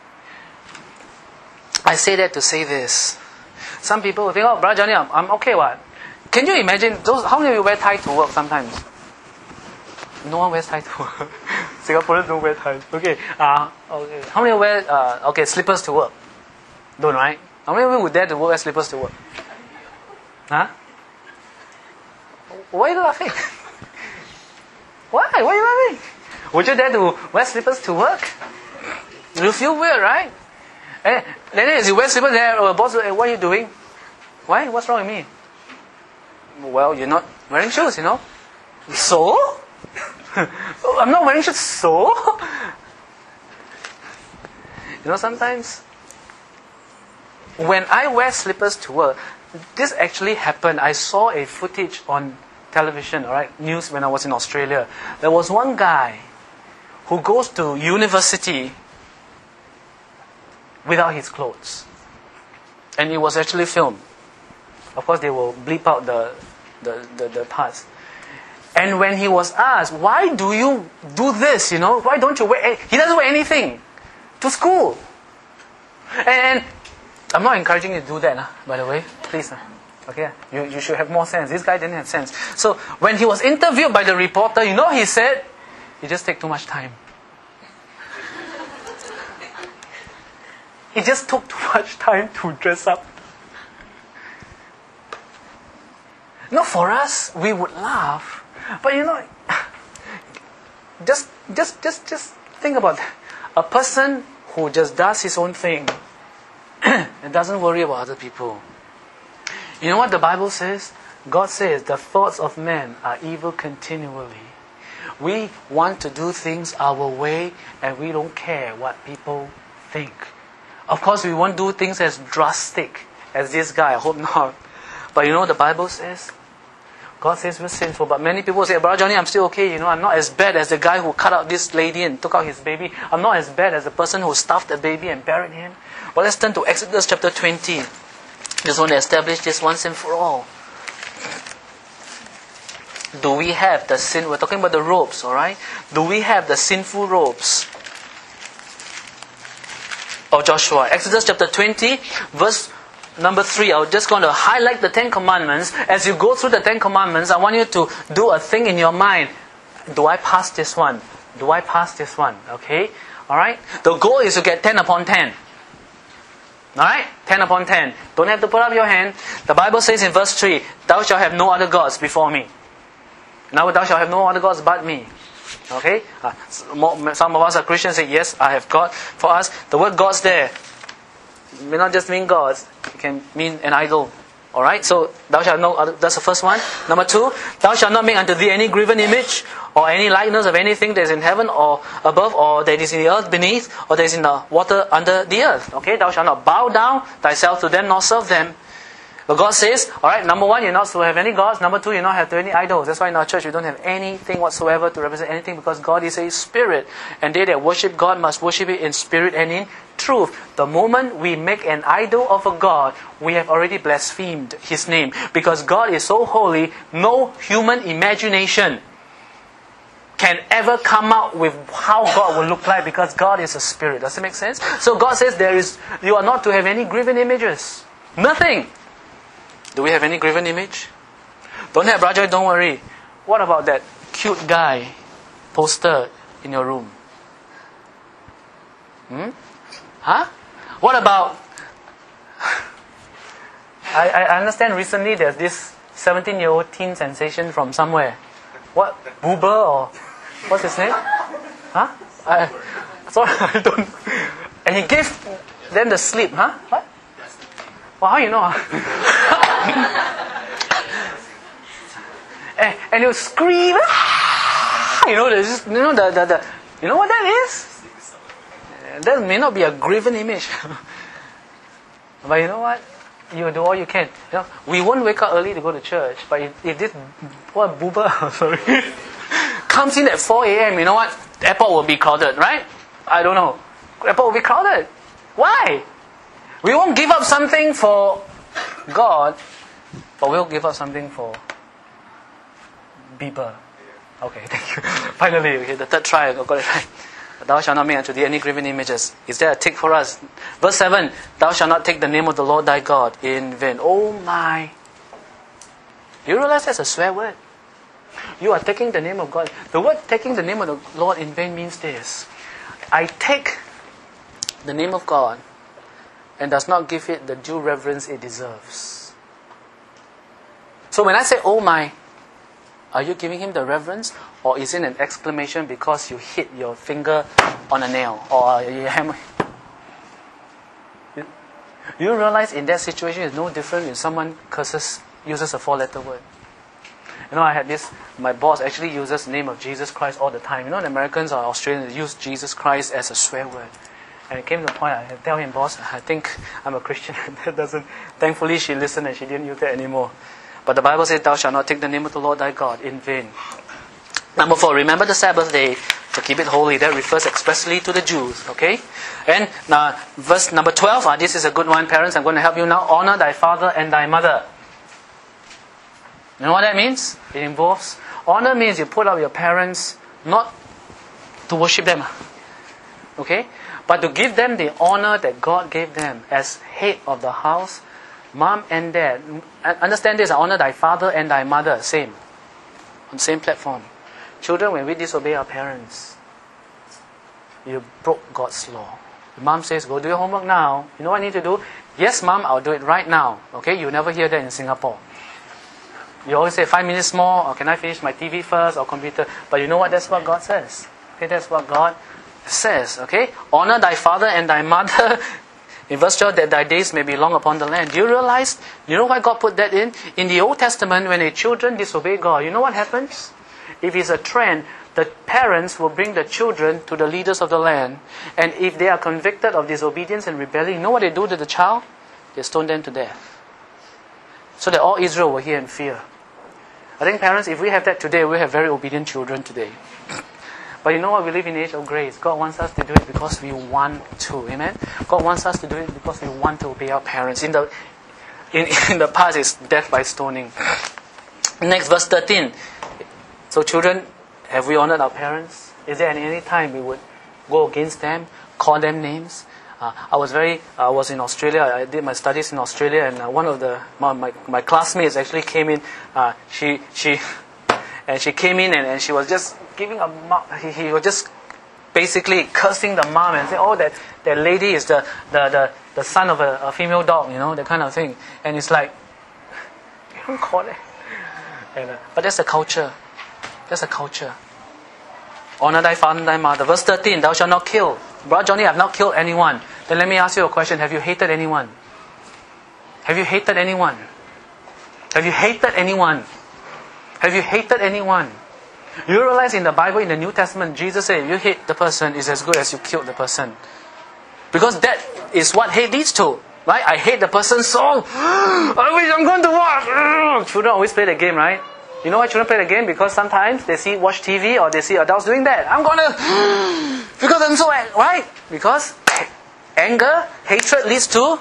I say that to say this. Some people will think, oh, Brother Johnny, I'm, I'm okay, what? Can you imagine, those? How many of you wear tie to work sometimes? No one wears tie to work. Singaporeans don't wear ties. Okay. Uh, okay. How many of you wear uh, okay, slippers to work? Don't, right? How many of you would dare to wear slippers to work? Huh? Why are you laughing? Why? Why are you laughing? Would you dare to wear slippers to work? You feel weird, right? And then as you wear slippers there, uh, boss, uh, what are you doing? Why? What's wrong with me? Well, you're not wearing shoes, you know. So? I'm not wearing shoes, so? You know, sometimes when I wear slippers to work, this actually happened. I saw a footage on television, alright, news when I was in Australia. There was one guy who goes to university without his clothes. And it was actually filmed. Of course, they will bleep out the, the, the, the parts. And when he was asked, why do you do this, you know? Why don't you wear... He doesn't wear anything to school. And I'm not encouraging you to do that, uh, by the way. Please. Uh, okay, you, you should have more sense. This guy didn't have sense. So when he was interviewed by the reporter, you know he said, you just take too much time. It just took too much time to dress up. No, for us, we would laugh. But you know, just, just, just, just think about that. A person who just does his own thing and doesn't worry about other people. You know what the Bible says? God says the thoughts of men are evil continually. We want to do things our way and we don't care what people think. Of course, we won't do things as drastic as this guy. I hope not. But you know what the Bible says? God says we're sinful. But many people say, Brother Johnny, I'm still okay. You know, I'm not as bad as the guy who cut out this lady and took out his baby. I'm not as bad as the person who stuffed the baby and buried him. But let's turn to Exodus chapter twenty. Just want to establish this once and for all. Do we have the sin? We're talking about the robes, alright? Do we have the sinful robes of Joshua? Exodus chapter twenty, verse number three. I'm just going to highlight the Ten Commandments. As you go through the Ten Commandments, I want you to do a thing in your mind. Do I pass this one? Do I pass this one? Okay? Alright? The goal is to get ten upon ten. Alright? ten upon ten. Don't have to put up your hand. The Bible says in verse three, Thou shalt have no other gods before me. Now thou shalt have no other gods but me. Okay? Uh, some of us are Christians, say, yes, I have God. For us, the word gods there may not just mean gods. It can mean an idol. Alright? So, thou shalt know, that's the first one. Number two, thou shalt not make unto thee any graven image, or any likeness of anything that is in heaven, or above, or that is in the earth beneath, or that is in the water under the earth. Okay? Thou shalt not bow down thyself to them, nor serve them. But God says, alright, number one, you're not to have any gods. Number two, you're not have to have any idols. That's why in our church we don't have anything whatsoever to represent anything, because God is a spirit. And they that worship God must worship it in spirit and in truth. The moment we make an idol of a God, we have already blasphemed His name. Because God is so holy, no human imagination can ever come out with how God will look like, because God is a spirit. Does it make sense? So God says there is, you are not to have any graven images. Nothing. Do we have any graven image? Don't have, Raja, don't worry. What about that cute guy poster in your room? Hmm? Huh? What about... I, I understand recently there's this seventeen-year-old teen sensation from somewhere. What? Boober or... What's his name? Huh? I, sorry, I don't... And he gave them the slip, huh? What? Well, how you know? and, and you scream, ah! You know, just, you know the, the, the, you know what that is? That may not be a graven image, but you know what? You do all you can. You know, we won't wake up early to go to church, but if, if this what boober, sorry, comes in at four a.m., you know what? The airport will be crowded, right? I don't know. The airport will be crowded. Why? We won't give up something for God, but we'll give up something for Bieber. Okay, thank you. Finally, okay, the third try, I got it right. Thou shalt not make unto thee any graven images. Is there a tick for us? Verse seven, Thou shalt not take the name of the Lord thy God in vain. Oh my. You realize that's a swear word? You are taking the name of God. The word taking the name of the Lord in vain means this. I take the name of God and does not give it the due reverence it deserves. So when I say, oh my, are you giving Him the reverence? Or is it an exclamation because you hit your finger on a nail? Or you hammer? You, you realize in that situation it's no different when someone curses, uses a four-letter word. You know, I had this, my boss actually uses the name of Jesus Christ all the time. You know, the Americans or Australians use Jesus Christ as a swear word. And it came to the point I tell him, boss, I think I'm a Christian. That doesn't. Thankfully, she listened and she didn't use that anymore. But the Bible says, Thou shalt not take the name of the Lord thy God in vain. Number four, remember the Sabbath day to keep it holy. That refers expressly to the Jews. Okay? And now, verse number twelve. Uh, this is a good one, parents. I'm going to help you now. Honor thy father and thy mother. You know what that means? It involves honor means you put up your parents not to worship them. Okay? But to give them the honor that God gave them as head of the house, mom and dad. Understand this, honor thy father and thy mother, same. On the same platform. Children, when we disobey our parents, you broke God's law. The mom says, go do your homework now. You know what I need to do? Yes, mom, I'll do it right now. Okay, you never hear that in Singapore. You always say, five minutes more, or can I finish my T V first, or computer? But you know what? That's what God says. Okay, that's what God says. Okay, honor thy father and thy mother. In verse twelve, that thy days may be long upon the land. Do you realize, you know why God put that in? In the Old Testament, when the children disobey God, you know what happens? If it's a trend, the parents will bring the children to the leaders of the land. And if they are convicted of disobedience and rebellion, you know what they do to the child? They stone them to death. So that all Israel will hear and fear. I think parents, if we have that today, we have very obedient children today. But you know what? We live in the age of grace. God wants us to do it because we want to. Amen? God wants us to do it because we want to obey our parents. In the in, in the past, it's death by stoning. Next, verse thirteen. So children, have we honored our parents? Is there any, any time we would go against them, call them names? Uh, I was very, I was in Australia. I did my studies in Australia, and uh, one of the my, my, my classmates actually came in. Uh, she she. And she came in and, and she was just giving a mom, he, he was just basically cursing the mom and saying, oh, that, that lady is the, the, the, the son of a, a female dog, you know, that kind of thing. And it's like, you don't call it. And, uh, but that's a culture. That's a culture. Honor thy father and thy mother. Verse thirteen, thou shalt not kill. Brother Johnny, I have not killed anyone. Then let me ask you a question. Have you hated anyone? Have you hated anyone? Have you hated anyone? Have you hated anyone? You realize in the Bible, in the New Testament, Jesus said, if you hate the person, it's as good as you killed the person. Because that is what hate leads to. Right? I hate the person so, I wish I'm going to watch. Children always play the game, right? You know why children play the game? Because sometimes they see, watch T V or they see adults doing that. I'm going to, because I'm so, right? Because anger, hatred leads to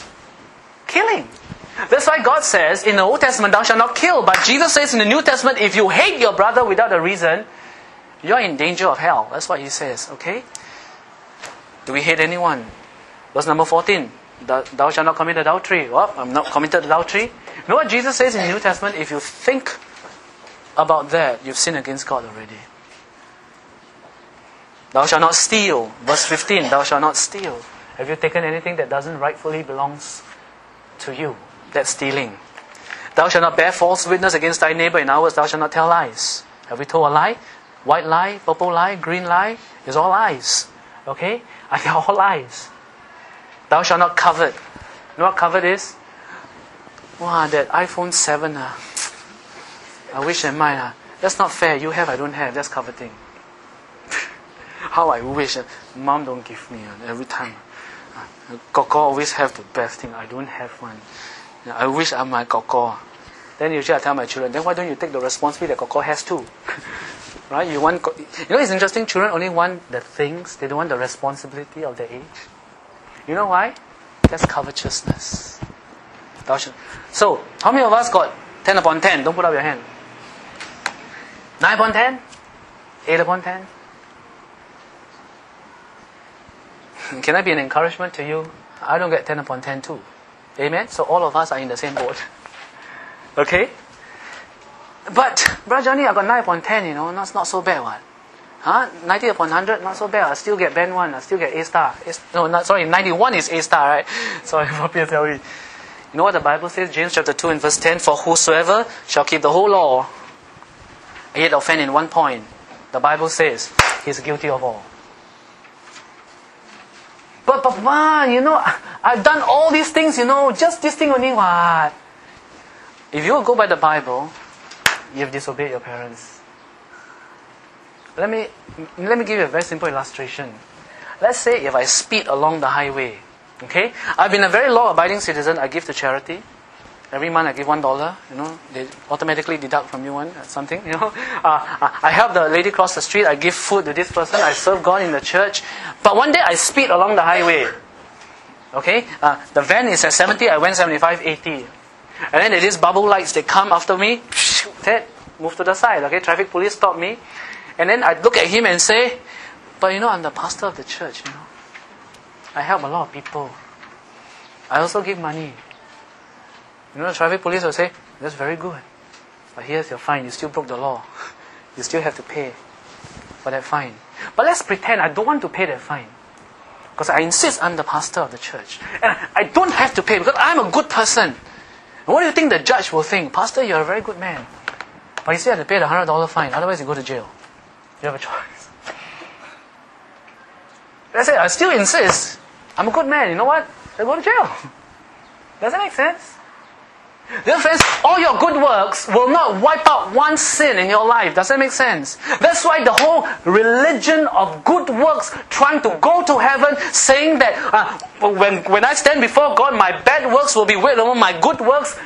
killing. That's why God says in the Old Testament, thou shalt not kill. But Jesus says in the New Testament, if you hate your brother without a reason, you're in danger of hell. That's what He says, okay? Do we hate anyone? Verse number fourteen, thou shalt not commit adultery. Well, I'm not committed adultery. You know what Jesus says in the New Testament? If you think about that, you've sinned against God already. Thou shalt not steal. Verse fifteen, thou shalt not steal. Have you taken anything that doesn't rightfully belongs to you? That's stealing. Thou shalt not bear false witness against thy neighbor. In other words, thou shalt not tell lies. Have we told a lie? White lie, purple lie, green lie? It's all lies. Okay? And they're all lies. Thou shalt not covet. You know what covet is? Wow, that iPhone seven. Uh, I wish I mine. Uh, that's not fair. You have, I don't have. That's coveting. How I wish. Uh, Mom don't give me uh, every time. Uh, Koko always have the best thing. I don't have one. I wish I'm my Koko. Then usually I tell my children, then why don't you take the responsibility that Koko has too? Right? You want, you know, it's interesting. Children only want the things. They don't want the responsibility of their age. You know why? That's covetousness. So, how many of us got ten upon ten? Don't put up your hand. nine upon ten? eight upon ten? Can I be an encouragement to you? I don't get ten upon ten too. Amen? So all of us are in the same boat. Okay? But, Brother Johnny, I got nine upon ten, you know, that's not so bad, what? Huh? ninety upon one hundred, not so bad. I still get band one, I still get A star. A, no, not, sorry, ninety-one is A star, right? Sorry for P S L E. You know what the Bible says? James chapter two and verse ten, for whosoever shall keep the whole law, yet offend in one point, the Bible says, he is guilty of all. But Papa, you know, I've done all these things, you know, just this thing only, what? If you go by the Bible, you've disobeyed your parents. Let me let me give you a very simple illustration. Let's say if I speed along the highway, okay? I've been a very law-abiding citizen. I give to charity. Every month I give one dollar. You know, they automatically deduct from you one something. You know, uh, I help the lady cross the street. I give food to this person. I serve God in the church. But one day I speed along the highway. Okay, uh, the van is at seventy. I went seventy-five, eighty. And then there is bubble lights. They come after me. That move to the side. Okay, traffic police stop me. And then I look at him and say, but you know, I'm the pastor of the church, you know. I help a lot of people. I also give money. You know, the traffic police will say, that's very good. But here's your fine. You still broke the law. You still have to pay for that fine. But let's pretend I don't want to pay that fine. Because I insist I'm the pastor of the church. And I don't have to pay because I'm a good person. And what do you think the judge will think? Pastor, you're a very good man. But you still have to pay the one hundred dollars fine. Otherwise you go to jail. You have a choice. Let's say I still insist, I'm a good man, you know what? I go to jail. Does that make sense? Dear friends, all your good works will not wipe out one sin in your life. Does that make sense? That's why the whole religion of good works, trying to go to heaven, saying that uh, when, when I stand before God, my bad works will be weighed over my good works,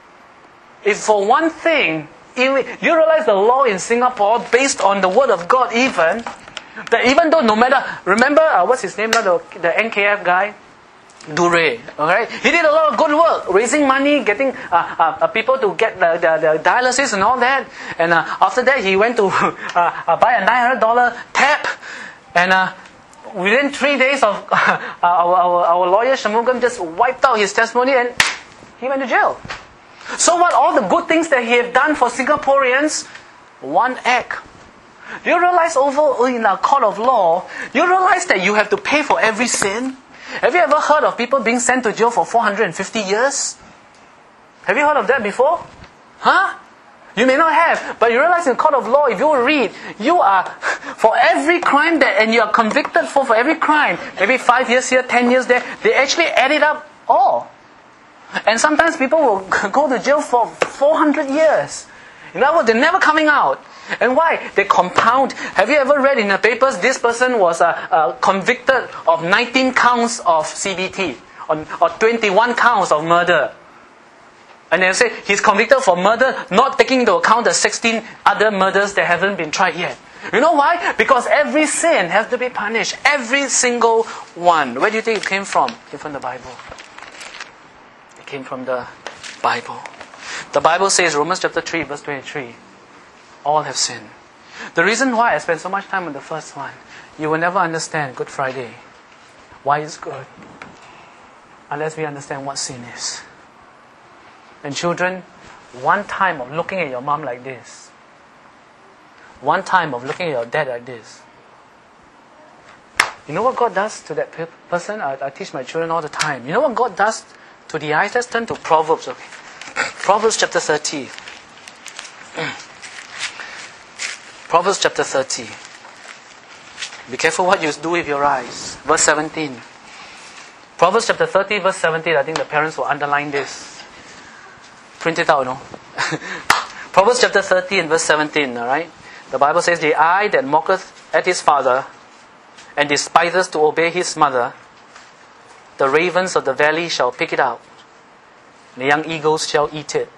is for one thing. You realize the law in Singapore, based on the Word of God even, that even though no matter, remember, uh, what's his name now, the, the N K F guy? Dure, alright? He did a lot of good work, raising money, getting uh, uh, people to get the, the, the dialysis and all that. And uh, after that, he went to uh, uh, buy a nine hundred dollars tap. And uh, within three days of uh, our, our, our lawyer Shamugam just wiped out his testimony and he went to jail. So what? All the good things that he have done for Singaporeans, one act. Do you realize over in our court of law, do you realize that you have to pay for every sin? Have you ever heard of people being sent to jail for four hundred fifty years? Have you heard of that before? Huh? You may not have, but you realize in court of law, if you read, you are, for every crime that, and you are convicted for, for every crime, maybe five years here, ten years there, they actually add it up all. And sometimes people will go to jail for four hundred years. In other words, they're never coming out. And why? They compound. Have you ever read in the papers, this person was uh, uh, convicted of nineteen counts of C B T, or, or twenty-one counts of murder. And they say he's convicted for murder, not taking into account the sixteen other murders that haven't been tried yet. You know why? Because every sin has to be punished. Every single one. Where do you think it came from? It came from the Bible. It came from the Bible. The Bible says, Romans chapter three, verse twenty-three, all have sinned. The reason why I spend so much time on the first one, you will never understand Good Friday, why it's good, unless we understand what sin is. And children, one time of looking at your mom like this, one time of looking at your dad like this, you know what God does to that pe- person? I, I teach my children all the time. You know what God does to the eyes? Let's turn to Proverbs. Okay. Proverbs chapter thirty. Proverbs chapter thirty. Be careful what you do with your eyes. Verse seventeen. Proverbs chapter thirty, verse seventeen. I think the parents will underline this. Print it out, no? Proverbs chapter thirty and verse seventeen, alright? The Bible says, the eye that mocketh at his father and despiseth to obey his mother, the ravens of the valley shall pick it out. The young eagles shall eat it.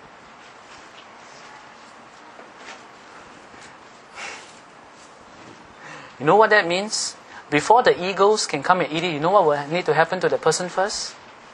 You know what that means? Before the eagles can come and eat it, you know what will need to happen to the person first?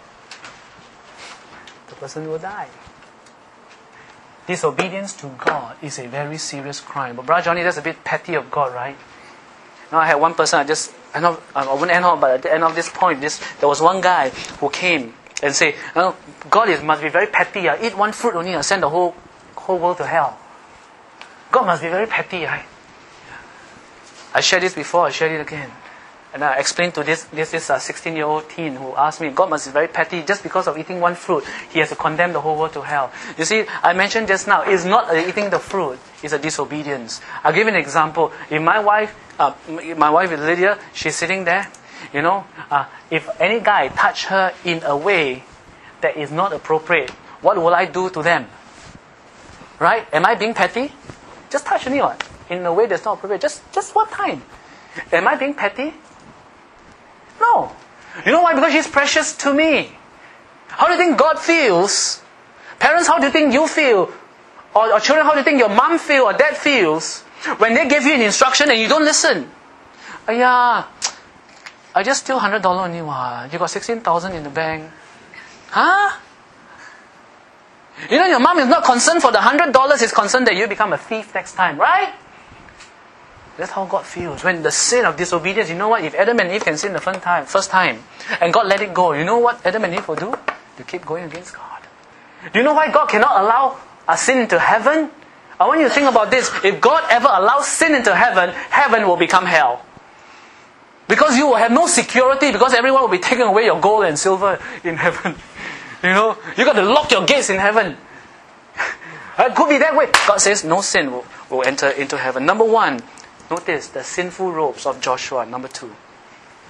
The person will die. Disobedience to God is a very serious crime. But Brother Johnny, that's a bit petty of God, right? Now I had one person, I just, I know, I wouldn't end up, but at the end of this point, this, there was one guy who came and said, oh, God is, must be very petty. I eat one fruit only, I send the whole, whole world to hell. God must be very petty, right? I shared this before, I shared it again. And I explained to this this, this uh, sixteen-year-old teen who asked me, God must be very petty, just because of eating one fruit, he has to condemn the whole world to hell. You see, I mentioned just now, it's not uh, eating the fruit, it's a disobedience. I'll give you an example. If my wife, uh, my wife is Lydia, she's sitting there, you know, uh, if any guy touch her in a way that is not appropriate, what will I do to them? Right? Am I being petty? Just touch me on in a way that's not appropriate. Just, just one time. Am I being petty? No. You know why? Because she's precious to me. How do you think God feels? Parents, how do you think you feel? Or, or children, how do you think your mom feels or dad feels when they give you an instruction and you don't listen? Oh, yeah, I just steal one hundred dollars only. Wow. You got sixteen thousand in the bank. Huh? You know, your mom is not concerned for the one hundred dollars, is concerned that you become a thief next time, right? That's how God feels. When the sin of disobedience, you know what? If Adam and Eve can sin the first time, first time, and God let it go, you know what Adam and Eve will do? They keep going against God. Do you know why God cannot allow a sin into heaven? I want you to think about this. If God ever allows sin into heaven, heaven will become hell. Because you will have no security, because everyone will be taking away your gold and silver in heaven. You know, you got to lock your gates in heaven. It could be that way. God says no sin will, will enter into heaven. Number one, notice the sinful robes of Joshua. Number two,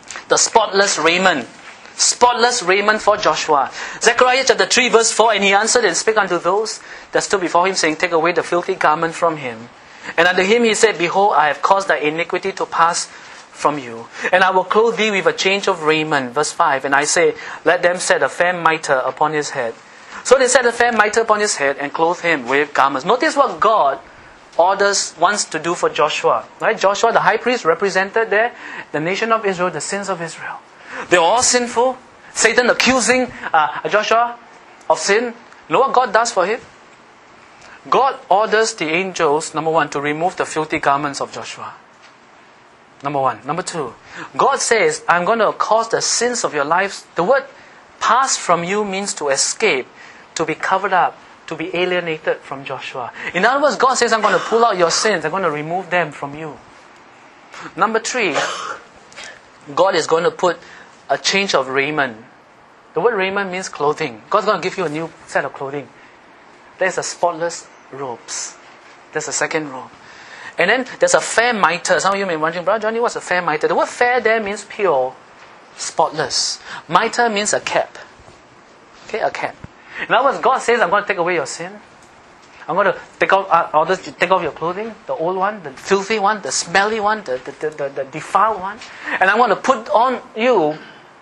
The spotless raiment. Spotless raiment for Joshua. Zechariah chapter three verse four, and he answered and spake unto those that stood before him, saying, Take away the filthy garment from him. And unto him he said, Behold, I have caused thy iniquity to pass from you, and I will clothe thee with a change of raiment. Verse five, and I say, Let them set a fair mitre upon his head. So they set a fair mitre upon his head and clothed him with garments. Notice what God orders, wants to do for Joshua. Right? Joshua, the high priest, represented there the nation of Israel, the sins of Israel. They were all sinful. Satan accusing uh, Joshua of sin. You know what God does for him? God orders the angels, number one, to remove the filthy garments of Joshua. Number one. Number two, God says, I'm going to cause the sins of your lives. The word pass from you means to escape, to be covered up, to be alienated from Joshua. In other words, God says, I'm going to pull out your sins. I'm going to remove them from you. Number three, God is going to put a change of raiment. The word raiment means clothing. God's going to give you a new set of clothing. There's a spotless robes. There's a second robe. And then there's a fair mitre. Some of you may be wondering, Brother Johnny, what's a fair mitre? The word fair there means pure, spotless. Mitre means a cap. Okay, a cap. In other words, God says, I'm going to take away your sin. I'm going to take off, uh, orders to take off your clothing, the old one, the filthy one, the smelly one, the, the, the, the, the defiled one. And I'm going to put on you,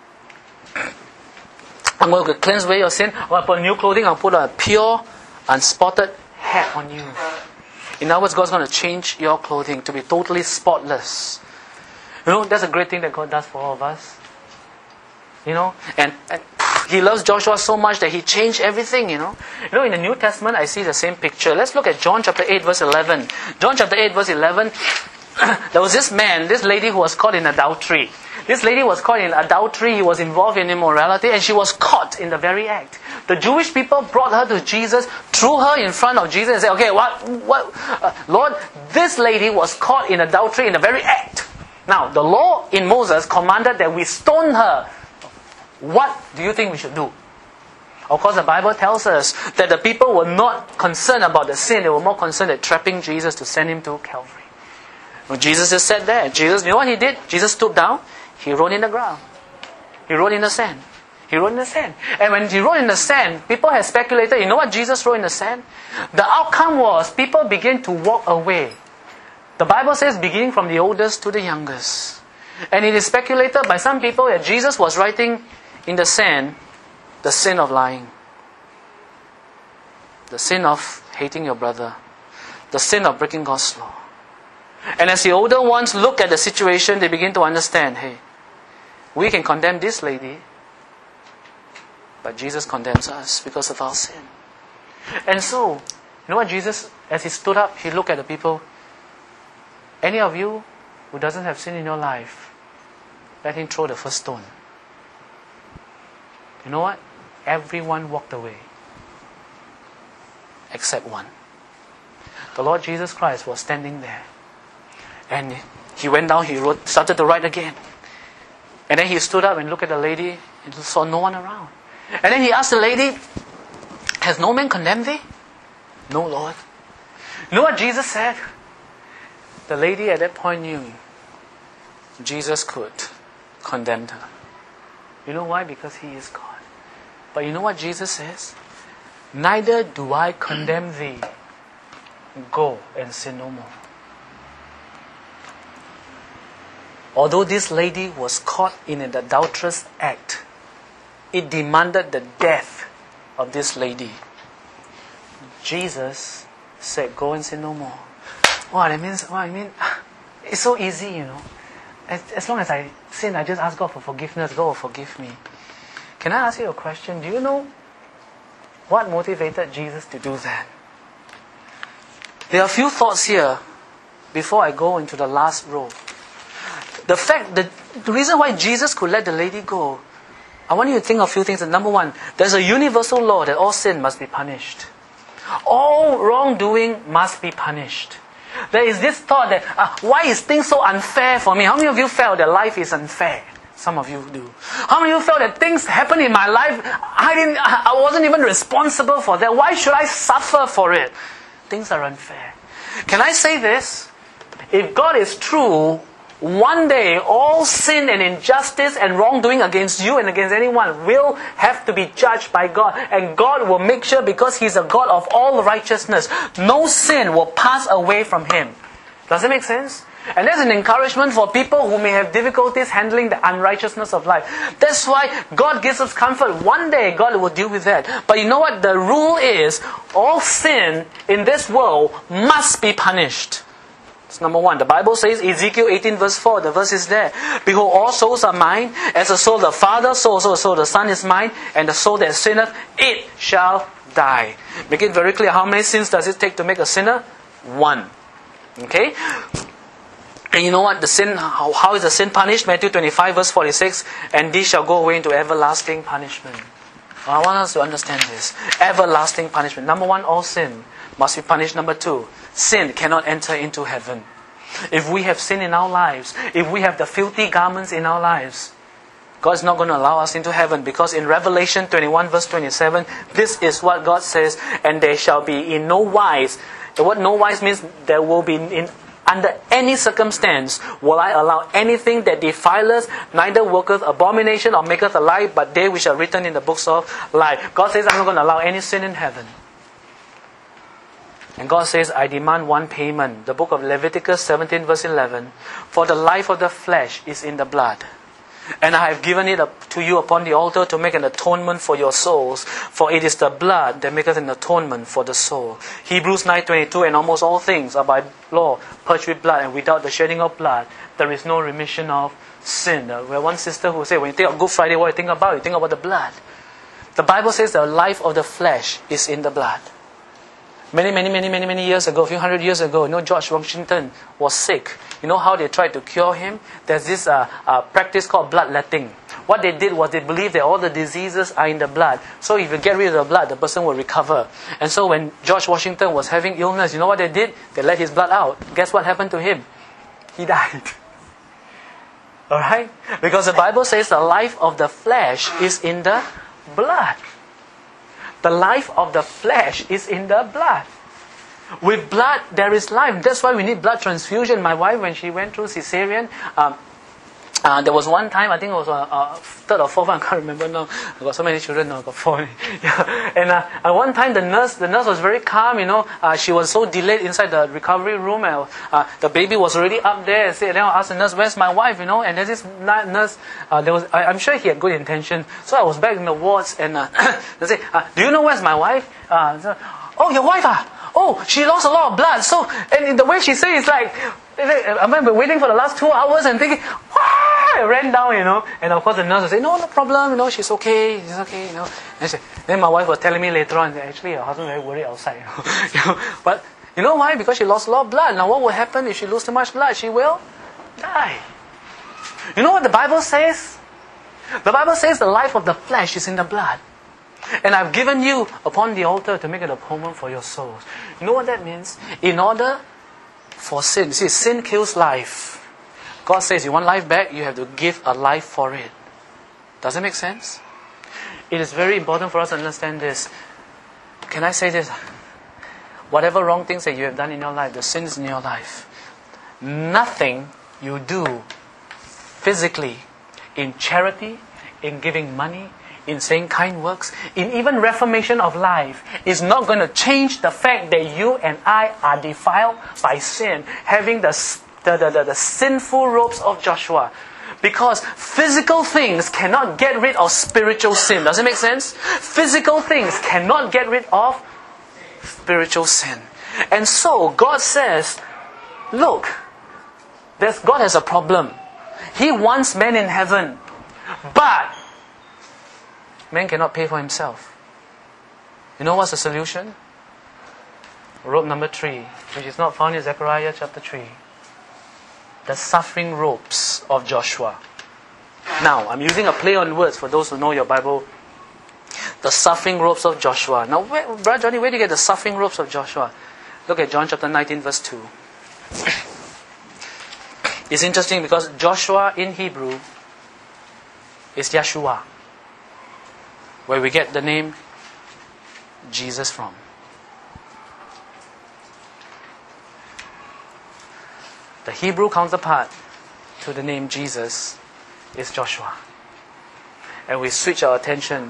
I'm going to cleanse away your sin. I'm going to put new clothing. I'll put a pure, unspotted hat on you. In other words, God's going to change your clothing to be totally spotless. You know, that's a great thing that God does for all of us. You know, and, and He loves Joshua so much that He changed everything, you know. You know, in the New Testament, I see the same picture. Let's look at John chapter eight, verse eleven. John chapter eight, verse eleven. There was this man, this lady who was caught in adultery. This lady was caught in adultery. He was involved in immorality, and she was caught in the very act. The Jewish people brought her to Jesus, threw her in front of Jesus, and said, "Okay, what, what, uh, Lord, this lady was caught in adultery in the very act. Now, the law in Moses commanded that we stone her. What do you think we should do?" Of course, the Bible tells us that the people were not concerned about the sin. They were more concerned at trapping Jesus to send him to Calvary. Well, Jesus just sat there. Jesus, you know what he did? Jesus stooped down. He wrote in the ground. He wrote in the sand. He wrote in the sand. And when he wrote in the sand, people had speculated, you know what Jesus wrote in the sand? The outcome was people began to walk away. The Bible says beginning from the oldest to the youngest. And it is speculated by some people that Jesus was writing in the sand the sin of lying. The sin of hating your brother. The sin of breaking God's law. And as the older ones look at the situation, they begin to understand, hey, we can condemn this lady, but Jesus condemns us because of our sin. And so, you know what Jesus, as he stood up, he looked at the people. Any of you who doesn't have sin in your life, let him throw the first stone. You know what? Everyone walked away. Except one. The Lord Jesus Christ was standing there. And he went down, he wrote, started to write again. And then he stood up and looked at the lady and saw no one around. And then he asked the lady, "Has no man condemned thee?" "No, Lord." You know what Jesus said? The lady at that point knew Jesus could condemn her. You know why? Because he is God. But you know what Jesus says? "Neither do I condemn thee. Go and sin no more." Although this lady was caught in an adulterous act, it demanded the death of this lady. Jesus said, "Go and sin no more." Well, that means, well, I mean, it's so easy, you know. As, as long as I sin, I just ask God for forgiveness. God will forgive me. Can I ask you a question? Do you know what motivated Jesus to do that? There are a few thoughts here before I go into the last row. The fact, the, the reason why Jesus could let the lady go, I want you to think of a few things. Number one, there's a universal law that all sin must be punished. All wrongdoing must be punished. There is this thought that, uh, why is things so unfair for me? How many of you felt that life is unfair? Some of you do. How many of you felt that things happen in my life, I didn't, I wasn't even responsible for that. Why should I suffer for it? Things are unfair. Can I say this? If God is true, one day all sin and injustice and wrongdoing against you and against anyone will have to be judged by God. And God will make sure, because He's a God of all righteousness, no sin will pass away from Him. Does it make sense? And that's an encouragement for people who may have difficulties handling the unrighteousness of life. That's why God gives us comfort. One day God will deal with that. But you know what? The rule is, all sin in this world must be punished. That's number one. The Bible says, Ezekiel eighteen verse four, the verse is there. Behold, all souls are mine. As the soul of the Father, so also the soul of the Son is mine. And the soul that sinneth, it shall die. Make it very clear. How many sins does it take to make a sinner? One. Okay? And you know what? The sin, how, how is the sin punished? Matthew twenty-five verse forty-six. And these shall go away into everlasting punishment. I want us to understand this. Everlasting punishment. Number one, all sin must be punished. Number two, sin cannot enter into heaven. If we have sin in our lives, if we have the filthy garments in our lives, God is not going to allow us into heaven, because in Revelation twenty-one verse twenty-seven, this is what God says, and there shall be in no wise. The word no wise means there will be in under any circumstance will I allow anything that defileth, neither worketh abomination or maketh a lie, but they which are written in the books of life. God says, I'm not going to allow any sin in heaven. And God says, I demand one payment. The book of Leviticus seventeen verse eleven. For the life of the flesh is in the blood. And I have given it up to you upon the altar to make an atonement for your souls. For it is the blood that maketh an atonement for the soul. Hebrews nine twenty-two, and almost all things are by law purged with blood, and without the shedding of blood, there is no remission of sin. Uh, we have one sister who said, when you think of Good Friday, what do you think about? You think about the blood. The Bible says the life of the flesh is in the blood. Many, many, many, many, many years ago, a few hundred years ago, you know, George Washington was sick. You know how they tried to cure him? There's this uh, uh, practice called bloodletting. What they did was they believed that all the diseases are in the blood. So if you get rid of the blood, the person will recover. And so when George Washington was having illness, you know what they did? They let his blood out. Guess what happened to him? He died. Alright? Because the Bible says the life of the flesh is in the blood. The life of the flesh is in the blood. With blood, there is life. That's why we need blood transfusion. My wife, when she went through cesarean, um, uh, there was one time, I think it was a uh, uh, third or fourth one, I can't remember now. I've got so many children now, I've got four. yeah. And uh, at one time, the nurse, the nurse was very calm, you know. Uh, she was so delayed inside the recovery room. And, uh, the baby was already up there. And then I asked the nurse, where's my wife, you know? And there's this nurse, uh, there was, I, I'm sure he had good intention. So I was back in the wards, and uh, they said, uh, do you know where's my wife? Uh, so, oh, your wife, ah? Oh, she lost a lot of blood. So, and the way she said it's like, I remember waiting for the last two hours and thinking, wah! I ran down, you know. And of course the nurse would say, no, no problem, you know, she's okay, she's okay, you know. And she, then my wife was telling me later on, actually her husband very worried outside. You know. But you know why? Because she lost a lot of blood. Now what will happen if she loses too much blood? She will die. You know what the Bible says? The Bible says the life of the flesh is in the blood. And I've given you upon the altar to make an atonement for your souls. You know what that means? In order for sin, see, sin kills life. God says, you want life back, you have to give a life for it. Does it make sense? It is very important for us to understand this. Can I say this? Whatever wrong things that you have done in your life, the sins in your life, nothing you do physically, in charity, in giving money, in saying kind works, in even reformation of life, is not going to change the fact that you and I are defiled by sin, having the, the, the, the, the sinful robes of Joshua. Because physical things cannot get rid of spiritual sin. Does it make sense? Physical things cannot get rid of spiritual sin. And so God says, look, there's, God has a problem. He wants men in heaven, but man cannot pay for himself. You know what's the solution? Robe number three, which is not found in Zechariah chapter three. The suffering robes of Joshua. Now, I'm using a play on words for those who know your Bible. The suffering robes of Joshua. Now, where, Brother Johnny, where do you get the suffering robes of Joshua? Look at John chapter nineteen verse two. It's interesting because Joshua in Hebrew is Yeshua, where we get the name Jesus from. The Hebrew counterpart to the name Jesus is Joshua. And we switch our attention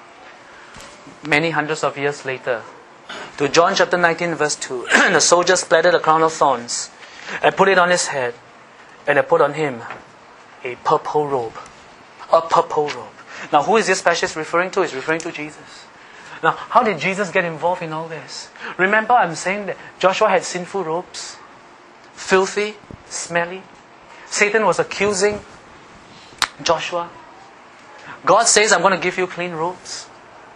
many hundreds of years later to John chapter nineteen verse two. The soldiers splattered a crown of thorns and put it on his head, and they put on him a purple robe. A purple robe. Now who is this passage referring to? It's referring to Jesus. Now how did Jesus get involved in all this? Remember, I'm saying that Joshua had sinful robes. Filthy, smelly. Satan was accusing Joshua. God says, I'm going to give you clean robes.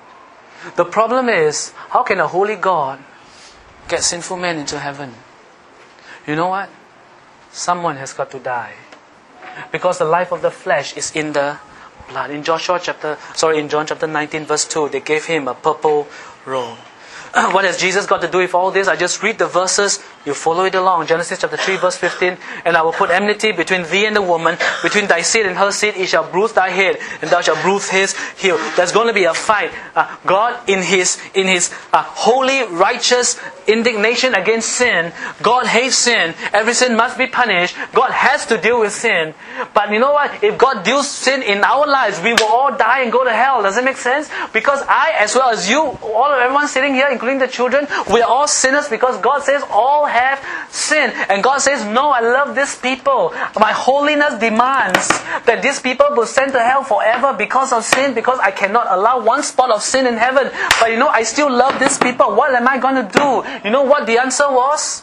The problem is, how can a holy God get sinful men into heaven? You know what? Someone has got to die. Because the life of the flesh is in the blood. In Joshua chapter, sorry, in John chapter nineteen verse two, they gave him a purple robe. What has Jesus got to do with all this? I just read the verses, you follow it along. Genesis chapter three verse fifteen, and I will put enmity between thee and the woman, between thy seed and her seed, it shall bruise thy head, and thou shalt bruise his heel. There's going to be a fight. Uh, God in His in His uh, holy, righteous indignation against sin, God hates sin. Every sin must be punished. God has to deal with sin. But you know what? If God deals sin in our lives, we will all die and go to hell. Does it make sense? Because I, as well as you, all of everyone sitting here, including the children, we are all sinners because God says all have sinned. And God says, no, I love these people. My holiness demands that these people will send to hell forever because of sin, because I cannot allow one spot of sin in heaven. But you know, I still love these people. What am I going to do? You know what the answer was?